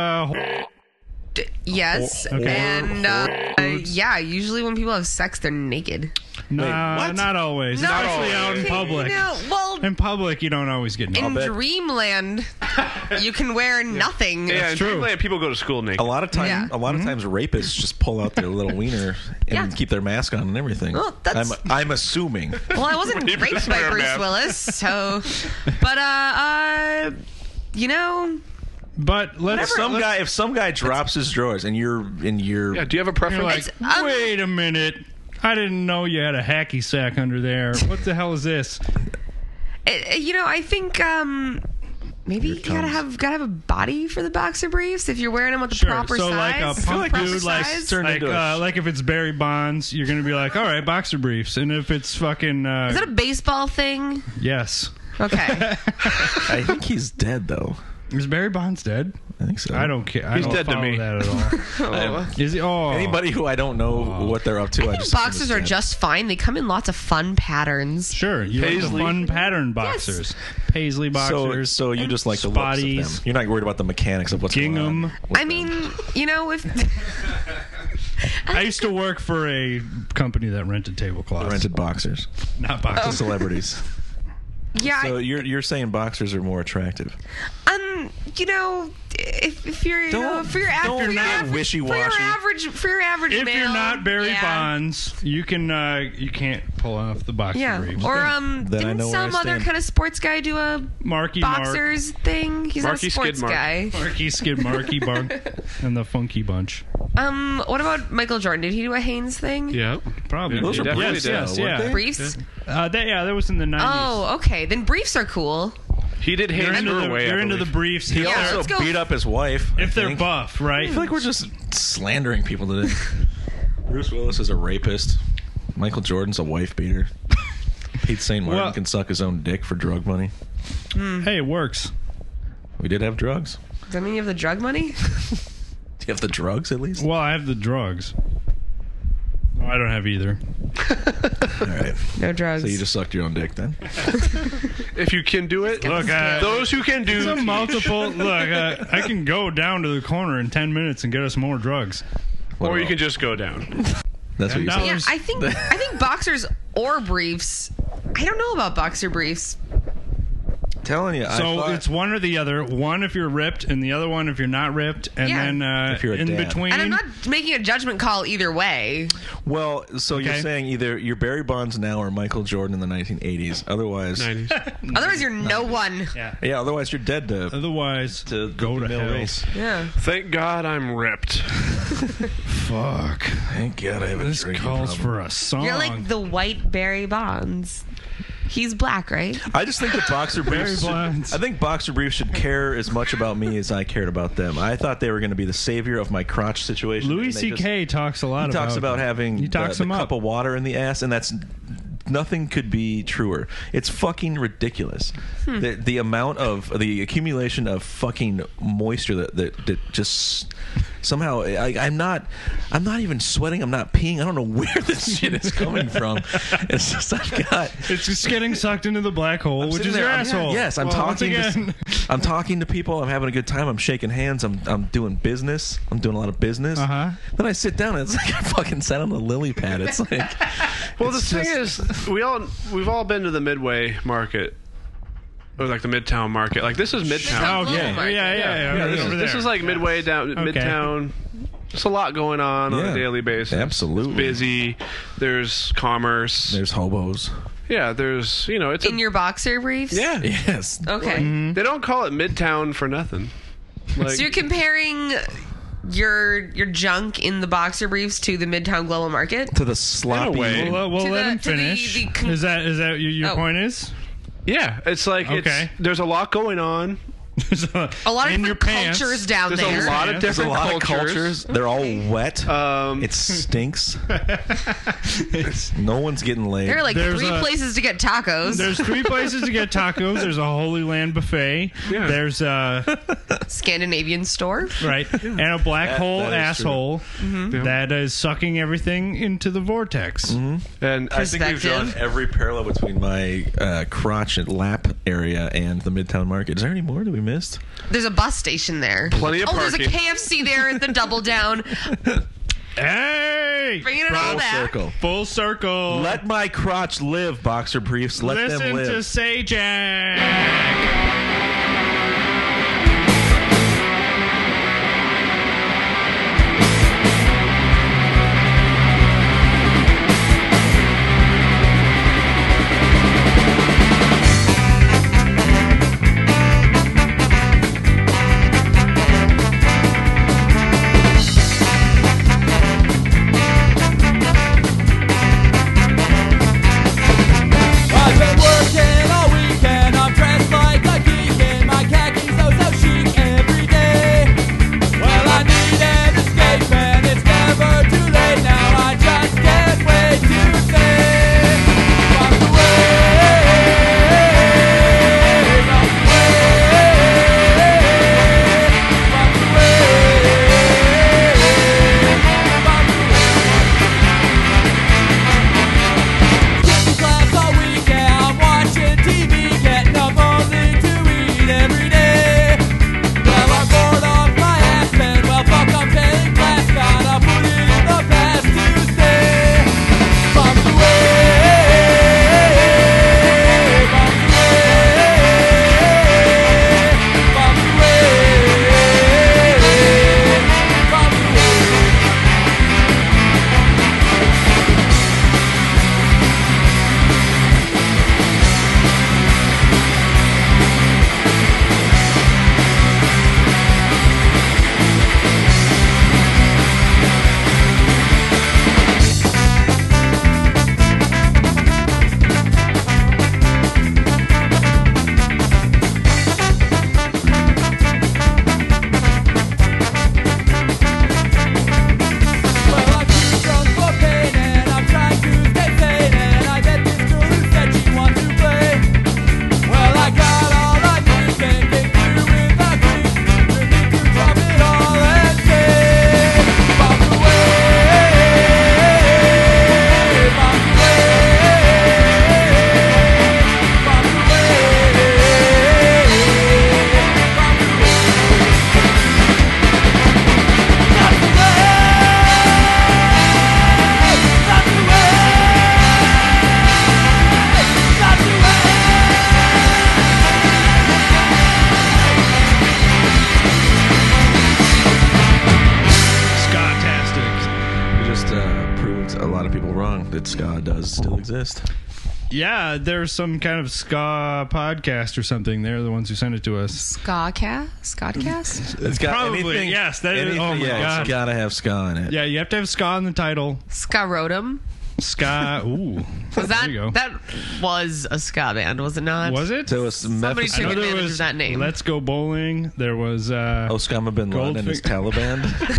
Speaker 3: Yes.
Speaker 2: Okay.
Speaker 3: And yeah, usually when people have sex, they're naked.
Speaker 2: Nah,
Speaker 5: what?
Speaker 2: not always.
Speaker 3: No,
Speaker 2: Especially out in
Speaker 3: okay,
Speaker 2: public.
Speaker 3: well,
Speaker 2: In public, you don't always get naked.
Speaker 3: in Dreamland, you can wear nothing.
Speaker 4: Yeah, in
Speaker 2: true.
Speaker 4: Dreamland, people go to school naked.
Speaker 5: A lot of time,
Speaker 3: Yeah.
Speaker 5: a lot of times, rapists just pull out their little wiener and
Speaker 3: Yeah.
Speaker 5: keep their mask on and everything.
Speaker 3: Well, that's-
Speaker 5: I'm assuming.
Speaker 3: Well, I wasn't
Speaker 4: Rapist
Speaker 3: raped by
Speaker 4: wear a
Speaker 3: Bruce
Speaker 4: mask.
Speaker 3: Willis, so. But you know,
Speaker 2: But let's
Speaker 5: If some guy drops his drawers and you're
Speaker 4: Yeah, do you have a
Speaker 2: You're
Speaker 4: preference?
Speaker 2: like, wait a minute. I didn't know you had a hacky sack under there. What the hell is this?
Speaker 3: I think maybe you gotta have a body for the boxer briefs if you're wearing them with the
Speaker 2: Sure.
Speaker 3: proper
Speaker 2: So
Speaker 3: size.
Speaker 2: like a punk
Speaker 3: proper
Speaker 2: dude, like
Speaker 3: size.
Speaker 5: Turn into a-
Speaker 2: like if it's Barry Bonds, you're gonna be like, all right, boxer briefs. And if it's fucking
Speaker 3: Is that a baseball thing?
Speaker 2: yes,
Speaker 3: Okay.
Speaker 5: I think he's dead though.
Speaker 2: is Barry Bonds dead?
Speaker 5: I think so.
Speaker 2: I don't care. I
Speaker 4: He's
Speaker 2: don't
Speaker 4: dead to
Speaker 2: follow
Speaker 4: me.
Speaker 2: that at all. Is he? Oh,
Speaker 5: Anybody who I don't know what they're up to, I
Speaker 3: think
Speaker 5: just assume
Speaker 3: boxers
Speaker 5: is
Speaker 3: are
Speaker 5: dead.
Speaker 3: just fine. They come in lots of fun patterns.
Speaker 2: Sure, you like the
Speaker 4: Paisley.
Speaker 2: fun pattern boxers, Paisley
Speaker 5: So,
Speaker 2: boxers.
Speaker 5: so you just like the looks of
Speaker 2: spotties,
Speaker 5: them. You're not worried about the mechanics of what's going
Speaker 2: gingham.
Speaker 5: on. with
Speaker 3: I
Speaker 5: them.
Speaker 3: mean, if
Speaker 2: I used to work for a company that rented tablecloths,
Speaker 5: rented boxers,
Speaker 2: not boxers.
Speaker 5: celebrities.
Speaker 3: yeah,
Speaker 5: So you're saying boxers are more attractive?
Speaker 3: if you're for your
Speaker 5: don't be
Speaker 3: average
Speaker 5: wishy-washy.
Speaker 3: for your average
Speaker 2: If
Speaker 3: male,
Speaker 2: you're not Barry
Speaker 3: yeah.
Speaker 2: Bonds, you can't pull off the boxer
Speaker 3: Yeah,
Speaker 2: briefs.
Speaker 3: or
Speaker 5: Then I
Speaker 3: didn't
Speaker 5: know where
Speaker 3: some
Speaker 5: I
Speaker 3: other
Speaker 5: stand.
Speaker 3: kind of sports guy do a
Speaker 2: Marky
Speaker 3: boxers thing? He's
Speaker 4: Marky
Speaker 3: not a sports
Speaker 4: Skidmark.
Speaker 3: guy.
Speaker 2: Marky Skid Marky Bunk and the Funky Bunch.
Speaker 3: What about Michael Jordan? Did he do a Hanes thing?
Speaker 4: Yeah.
Speaker 2: Probably.
Speaker 4: Those
Speaker 2: did.
Speaker 4: are
Speaker 2: yes,
Speaker 4: definitely
Speaker 2: yes,
Speaker 5: did, weren't
Speaker 2: yeah.
Speaker 5: they?
Speaker 3: Briefs?
Speaker 2: That was in the 90s.
Speaker 3: Oh, okay. Then briefs are cool.
Speaker 4: He did
Speaker 2: You're
Speaker 4: Hayes
Speaker 2: into the,
Speaker 4: way.
Speaker 2: you're into the briefs.
Speaker 5: He
Speaker 2: If
Speaker 3: Yeah,
Speaker 2: they're-
Speaker 3: let's
Speaker 5: also
Speaker 3: go.
Speaker 5: beat up his wife. I
Speaker 2: if they're
Speaker 5: think.
Speaker 2: buff, right?
Speaker 5: I feel like we're just slandering people today. Bruce Willis is a rapist. Michael Jordan's a wife beater. Pete St. Martin
Speaker 2: Well-
Speaker 5: can suck his own dick for drug money.
Speaker 2: Hey, it works.
Speaker 5: We did have drugs.
Speaker 3: Does that mean you have the drug money?
Speaker 5: Do you have the drugs at least?
Speaker 2: Well, I have the drugs. No, I don't have either.
Speaker 5: All right.
Speaker 3: No drugs.
Speaker 5: So you just sucked your own dick then?
Speaker 4: If you can do it,
Speaker 2: Look,
Speaker 4: those who can do
Speaker 2: it's a multiple. Look, I can go down to the corner in 10 minutes and get us more drugs.
Speaker 4: or you can just go down.
Speaker 5: That's what you said.
Speaker 2: $10.
Speaker 3: Yeah, I think boxers or briefs. I don't know about boxer briefs.
Speaker 5: Telling you. I
Speaker 2: So
Speaker 5: thought-
Speaker 2: it's one or the other. One if you're ripped, and the other one if you're not ripped. And
Speaker 3: Yeah.
Speaker 2: then
Speaker 5: If you're a
Speaker 2: in
Speaker 5: dad.
Speaker 2: between.
Speaker 3: And I'm not making a judgment call either way.
Speaker 5: Well, so you're
Speaker 2: Okay.
Speaker 5: saying either you're Barry Bonds now or Michael Jordan in the 1980s. Otherwise,
Speaker 4: 90s.
Speaker 3: Otherwise, you're no one.
Speaker 5: yeah. Otherwise, you're dead to
Speaker 2: Otherwise,
Speaker 5: to
Speaker 2: go to
Speaker 5: the
Speaker 2: hell.
Speaker 5: race.
Speaker 3: Yeah.
Speaker 4: Thank God I'm ripped.
Speaker 2: Fuck.
Speaker 5: Thank God I have a
Speaker 2: This
Speaker 5: drinking
Speaker 2: calls
Speaker 5: problem.
Speaker 2: for a song.
Speaker 3: You're like the white Barry Bonds. He's black, right?
Speaker 5: I just think that boxer briefs.
Speaker 2: Bonds.
Speaker 5: I think boxer briefs should care as much about me as I cared about them. I thought they were going to be the savior of my crotch situation.
Speaker 2: Louis
Speaker 5: and they just-
Speaker 2: C.K. talks a lot
Speaker 5: He talks about having
Speaker 2: He talks
Speaker 5: the
Speaker 2: him
Speaker 5: cup
Speaker 2: up.
Speaker 5: of water in the ass, and that's nothing could be truer. It's fucking ridiculous. The amount of the accumulation of fucking moisture that just somehow I'm not even sweating. I'm not peeing. I don't know where this shit is coming from. It's just I've got.
Speaker 2: It's just getting sucked into the black hole, which
Speaker 5: sitting
Speaker 2: is
Speaker 5: there,
Speaker 2: your
Speaker 5: I'm-
Speaker 2: asshole.
Speaker 5: Yes, I'm
Speaker 2: Well, once
Speaker 5: talking.
Speaker 2: again.
Speaker 5: I'm talking to people. I'm having a good time. I'm shaking hands. I'm doing business. I'm doing a lot of business.
Speaker 2: Uh-huh.
Speaker 5: Then I sit down and it's like I fucking sat on a lily pad. It's like.
Speaker 4: Well, the
Speaker 5: it's
Speaker 4: thing
Speaker 5: just-
Speaker 4: is, we've all been to the Midway market, or like the Midtown market. Like this is Midtown.
Speaker 2: Oh,
Speaker 3: Global
Speaker 2: yeah.
Speaker 3: market.
Speaker 2: Yeah,
Speaker 4: this,
Speaker 2: over
Speaker 4: this
Speaker 2: there.
Speaker 4: is like Midway down Midtown. There's a lot going on
Speaker 5: Yeah.
Speaker 4: a daily basis.
Speaker 5: Absolutely.
Speaker 4: It's busy. There's commerce.
Speaker 5: There's hobos.
Speaker 4: Yeah, there's it's
Speaker 3: In your boxer briefs?
Speaker 4: yeah.
Speaker 5: Yes.
Speaker 3: Okay.
Speaker 4: They don't call it Midtown for nothing. Like,
Speaker 3: So you're comparing your junk in the boxer briefs to the Midtown Global Market?
Speaker 5: To the sloppy.
Speaker 4: way.
Speaker 2: Well,
Speaker 3: To
Speaker 2: let
Speaker 3: the-
Speaker 2: him
Speaker 3: to the-
Speaker 2: finish.
Speaker 3: the
Speaker 2: Is that your
Speaker 3: Oh.
Speaker 2: point? Is
Speaker 4: yeah, it's like
Speaker 2: Okay.
Speaker 4: there's a lot going on.
Speaker 2: There's
Speaker 3: A lot of
Speaker 2: in your
Speaker 3: different
Speaker 2: pants.
Speaker 3: cultures down
Speaker 4: There's
Speaker 3: there.
Speaker 4: a lot of
Speaker 5: There's a
Speaker 4: different
Speaker 5: lot of
Speaker 4: cultures.
Speaker 5: cultures. They're all wet. It stinks. No one's getting laid.
Speaker 3: There are like
Speaker 2: There's
Speaker 3: 3
Speaker 2: a-
Speaker 3: places to get tacos.
Speaker 2: There's 3 places to get tacos. There's a Holy Land buffet.
Speaker 4: Yeah.
Speaker 2: There's
Speaker 3: Scandinavian store.
Speaker 2: right, and a black hole
Speaker 5: that is
Speaker 2: asshole that is sucking everything into the vortex.
Speaker 4: And
Speaker 5: I think we've drawn
Speaker 3: Perspective.
Speaker 5: every parallel between my crotch and lap area and the Midtown Market. Is there any more that we missed?
Speaker 3: There's a bus station there.
Speaker 4: Plenty of
Speaker 3: There's a
Speaker 4: parking.
Speaker 3: KFC there at the Double Down.
Speaker 2: Hey,
Speaker 3: Bringing it all
Speaker 5: Full
Speaker 3: back.
Speaker 5: circle.
Speaker 2: full circle.
Speaker 5: Let my crotch live, boxer briefs. Let them
Speaker 2: Listen
Speaker 5: live.
Speaker 2: to Sajak.
Speaker 1: I've been working all weekend. I'm dressed like a geek in my khakis, oh so chic every day. Well, I need an escape, and it's never too late now. I just can't wait to say, rock the way, rock the way, rock the Skipping class all weekend, I'm watching TV, getting up only to eat every day. Well, I'm bored off my ass, and well, fuck, I'm failing class, gotta put it in the past to stay. Bump the way, bump the way, bump the way, bump the way. Well, I'm too drunk for pain, and I'm trying to stay sane, and I met this girl who said she wants to play. Well, I got all I need, and came through with a creep. You need to drop it all and say, bump the way, bump the way, bump the
Speaker 2: Ska-tastic.
Speaker 5: We just proved a lot of people wrong that ska does still exist.
Speaker 2: Yeah, there's some kind of ska podcast or something. They're the ones who sent it to us.
Speaker 3: Scottcast?
Speaker 5: It's got
Speaker 2: Probably,
Speaker 5: anything.
Speaker 2: yes, that is- oh my
Speaker 5: yeah,
Speaker 2: God.
Speaker 5: it's gotta have ska in it.
Speaker 2: Yeah, you have to have ska in the title.
Speaker 3: Scarotum?
Speaker 2: Ska. Ooh,
Speaker 3: Was
Speaker 2: there you go.
Speaker 3: that was a ska band, was it not?
Speaker 2: Was it?
Speaker 5: So it's
Speaker 3: Somebody took
Speaker 2: I know there
Speaker 3: advantage
Speaker 2: was
Speaker 3: of that name.
Speaker 2: Let's Go Bowling. There was
Speaker 5: Osama bin Laden and his Taliban.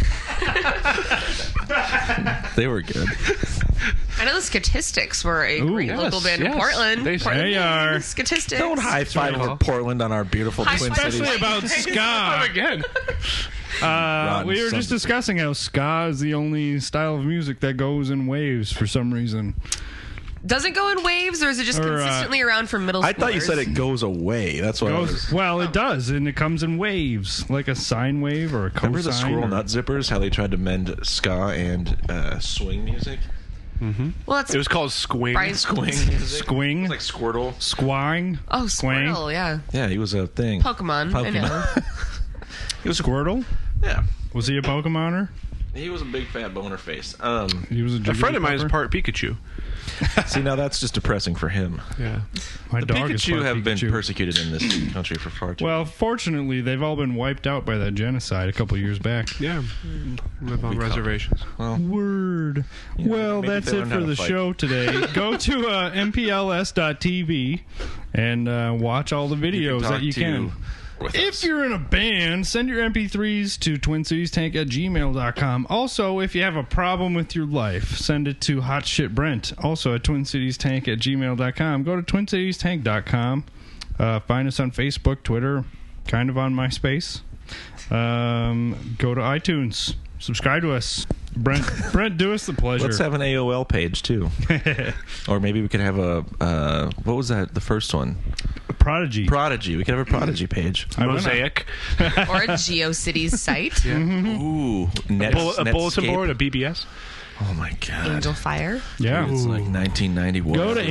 Speaker 5: They were good.
Speaker 3: I know the Statistics were a
Speaker 2: Ooh.
Speaker 3: great
Speaker 4: Yes,
Speaker 3: local band in
Speaker 4: yes.
Speaker 3: Portland.
Speaker 4: They-
Speaker 3: Portland
Speaker 2: There you are.
Speaker 3: Statistics.
Speaker 5: Don't high five
Speaker 4: Sorry,
Speaker 5: over
Speaker 4: Hall.
Speaker 5: Portland on our beautiful
Speaker 3: High
Speaker 5: Twin
Speaker 3: five.
Speaker 5: Cities.
Speaker 2: especially about ska.
Speaker 4: Again.
Speaker 2: We were just
Speaker 5: something.
Speaker 2: discussing how ska is the only style of music that goes in waves for some reason.
Speaker 3: Does it go in waves, or is it just
Speaker 2: Or,
Speaker 3: consistently around for middle schoolers?
Speaker 5: I thought you said it goes away. That's what I was.
Speaker 2: Well, it does, and it comes in waves, like a sine wave or a cosine.
Speaker 5: Remember the Squirrel
Speaker 2: or-
Speaker 5: Nut Zippers? How they tried to mend ska and swing music?
Speaker 3: Well, that's
Speaker 4: It was called Squing.
Speaker 3: Brian
Speaker 5: Swing music.
Speaker 2: Squing?
Speaker 5: It was like Squirtle.
Speaker 2: Squang?
Speaker 3: Oh,
Speaker 2: Squang?
Speaker 3: Squirtle, yeah.
Speaker 5: Yeah, he was a thing.
Speaker 3: Pokemon, I know.
Speaker 5: He was a
Speaker 2: Squirtle?
Speaker 5: yeah.
Speaker 2: Was he a Pokemoner?
Speaker 5: He was a big fat boner face.
Speaker 2: He was
Speaker 4: A friend of mine is part Pikachu.
Speaker 5: See, now that's just depressing for him.
Speaker 4: Yeah.
Speaker 2: My
Speaker 5: The
Speaker 2: dog is
Speaker 5: Pikachu
Speaker 2: part
Speaker 5: have been
Speaker 2: Pikachu.
Speaker 5: persecuted in this country for far too long.
Speaker 2: Well, fortunately, they've all been wiped out by that genocide a couple years back.
Speaker 4: Yeah. Live on reservations.
Speaker 2: Word. Well,
Speaker 5: maybe
Speaker 2: that's
Speaker 5: they
Speaker 2: it
Speaker 5: learned how
Speaker 2: for
Speaker 5: to
Speaker 2: the
Speaker 5: fight.
Speaker 2: show today. Go to mpls.tv and watch all the videos that you can.
Speaker 5: with
Speaker 2: If
Speaker 5: us.
Speaker 2: you're in a band, send your MP3s to TwinCitiesTank@gmail.com. Also, if you have a problem with your life, send it to HotShitBrent, also at TwinCitiesTank@gmail.com. Go to TwinCitiesTank.com. Find us on Facebook, Twitter, kind of on MySpace. Go to iTunes. Subscribe to us. Brent, do us the pleasure.
Speaker 5: Let's have an AOL page too, or maybe we could have a what was that? The first one,
Speaker 2: Prodigy.
Speaker 5: Prodigy. We could have a Prodigy page.
Speaker 4: Mosaic.
Speaker 3: Or a GeoCities site.
Speaker 5: Ooh,
Speaker 4: A bulletin board, a BBS.
Speaker 5: Oh my god,
Speaker 3: Angel Fire.
Speaker 2: Yeah.
Speaker 5: it's like 1991.
Speaker 2: Go to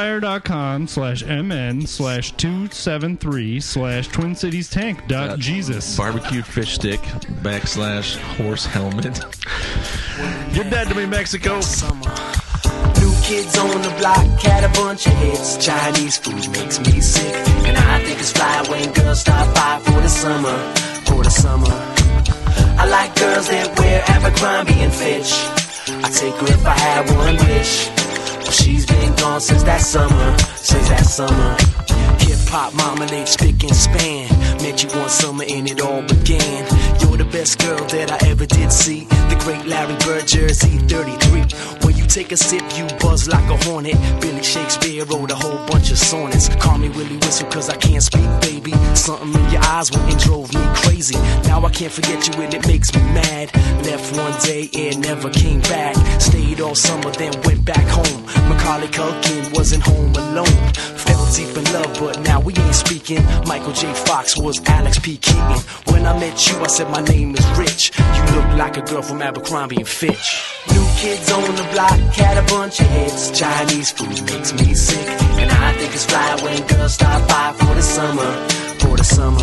Speaker 2: angelfire.com/mn/273/TwinCitiesTank.Jesus.
Speaker 5: barbecued fish stick / horse helmet. Give that to me, Mexico.
Speaker 8: Summer. New kids on the block had a bunch of hits. Chinese food makes me sick, and I think it's fly when girls stop by for the summer. For the summer, I like girls that wear Abercrombie and Fitch. I take her if I had one wish, but she's been gone since that summer. Since that summer. Hip-hop, marmalade, spick and span. Met you one summer and it all began. You're the best girl that I ever did see. The great Larry Bird, Jersey 33. When you take a sip, you buzz like a hornet. Billy Shakespeare wrote a whole bunch of sonnets. Call me Willie Whistle cause I can't speak, baby. Something in your eyes went and drove me crazy. Now I can't forget you and it makes me mad. Left one day and never came back. Stayed all summer then went back home. Macaulay Culkin wasn't home alone. Fell deep in love but now we ain't speaking. Michael J. Fox was Alex P. Keaton. When I met you I said my name is Rich. You look like a girl from Abercrombie and Fitch. New kids on the block had a bunch of hits. Chinese food makes me sick, and I think it's fly when girls stop by for the summer. For the summer,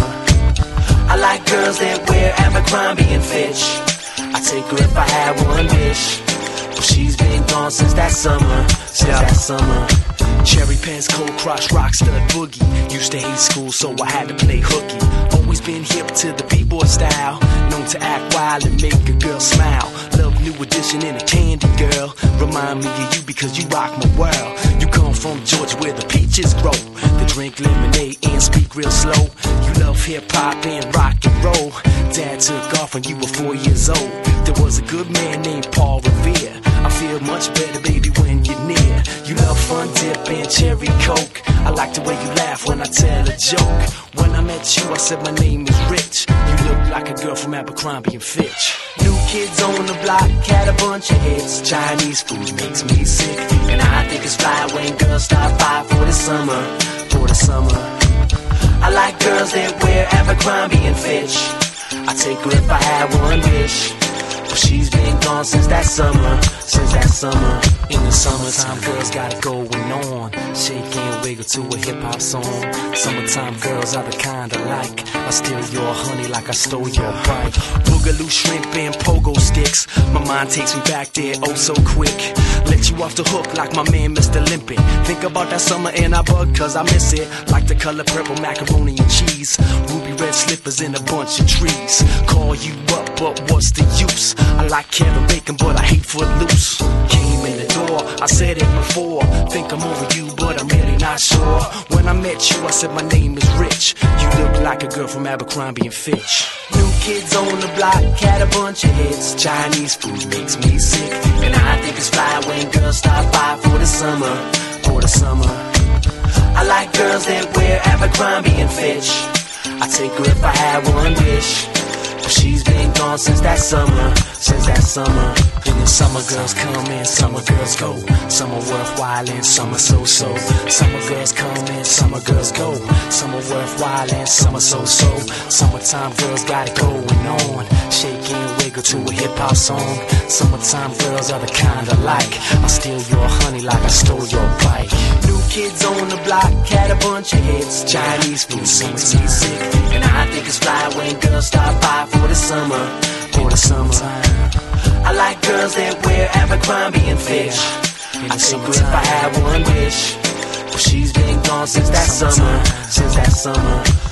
Speaker 8: I like girls that wear Abercrombie and Fitch. I take her if I had one wish, but she's been gone since that summer. Since that summer. Cherry pants, cold crush, rockstar boogie. Used to hate school, so I had to play hooky. Always been hip to the b-boy style. Known to act wild and make a girl smile. Love New Edition and a candy girl. Remind me of you because you rock my world. You come from Georgia where the peaches grow. They drink lemonade and speak real slow. You love hip-hop and rock and roll. Dad took off when you were 4 years old. There was a good man named Paul Revere. I feel much better, baby, when you're near. You love fun dip and cherry coke. I like the way you laugh when I tell a joke. When I met you, I said my name is Rich. You look like a girl from Abercrombie and Fitch. New kids on the block had a bunch of hits. Chinese food makes me sick, and I think it's fly when girls stop by for the summer. For the summer, I like girls that wear Abercrombie and Fitch. I take her if I had one wish, but she's been gone since that summer. Since that summer. In the summertime, girls got it going on. Shake and wiggle to a hip-hop song. Summertime girls are the kind I like. I steal your honey like I stole your bike. Boogaloo shrimp and pogo sticks. My mind takes me back there oh so quick. Let you off the hook like my man Mr. Limpin'. Think about that summer and I bug cause I miss it. Like the color purple macaroni and cheese. Ruby red slippers in a bunch of trees. Call you up but what's the use? I like Kevin Bacon but I hate Footloose. Came in the door, I said it before. Think I'm over you, but I'm really not sure. When I met you, I said my name is Rich. You look like a girl from Abercrombie and Fitch. New kids on the block had a bunch of hits. Chinese food makes me sick, and I think it's fly when girls stop by for the summer. For the summer, I like girls that wear Abercrombie and Fitch. I take her if I had one wish, but she's been gone since that summer. Since that summer. In the summer girls come and summer girls go. Some are worthwhile and some are so-so. Summer girls come and summer girls go. Some are worthwhile and some are so-so. Summertime girls got it going on. Shake and wiggle to a hip-hop song. Summertime girls are the kind I like. I steal your honey like I stole your bike. New kids on the block had a bunch of hits. Chinese food makes me sick, and I think it's fly when girls stop by for the summer. For the summertime, I like girls that wear Abercrombie and Fitch. I take her if I had one wish, but she's been gone since that summer. Since that summer.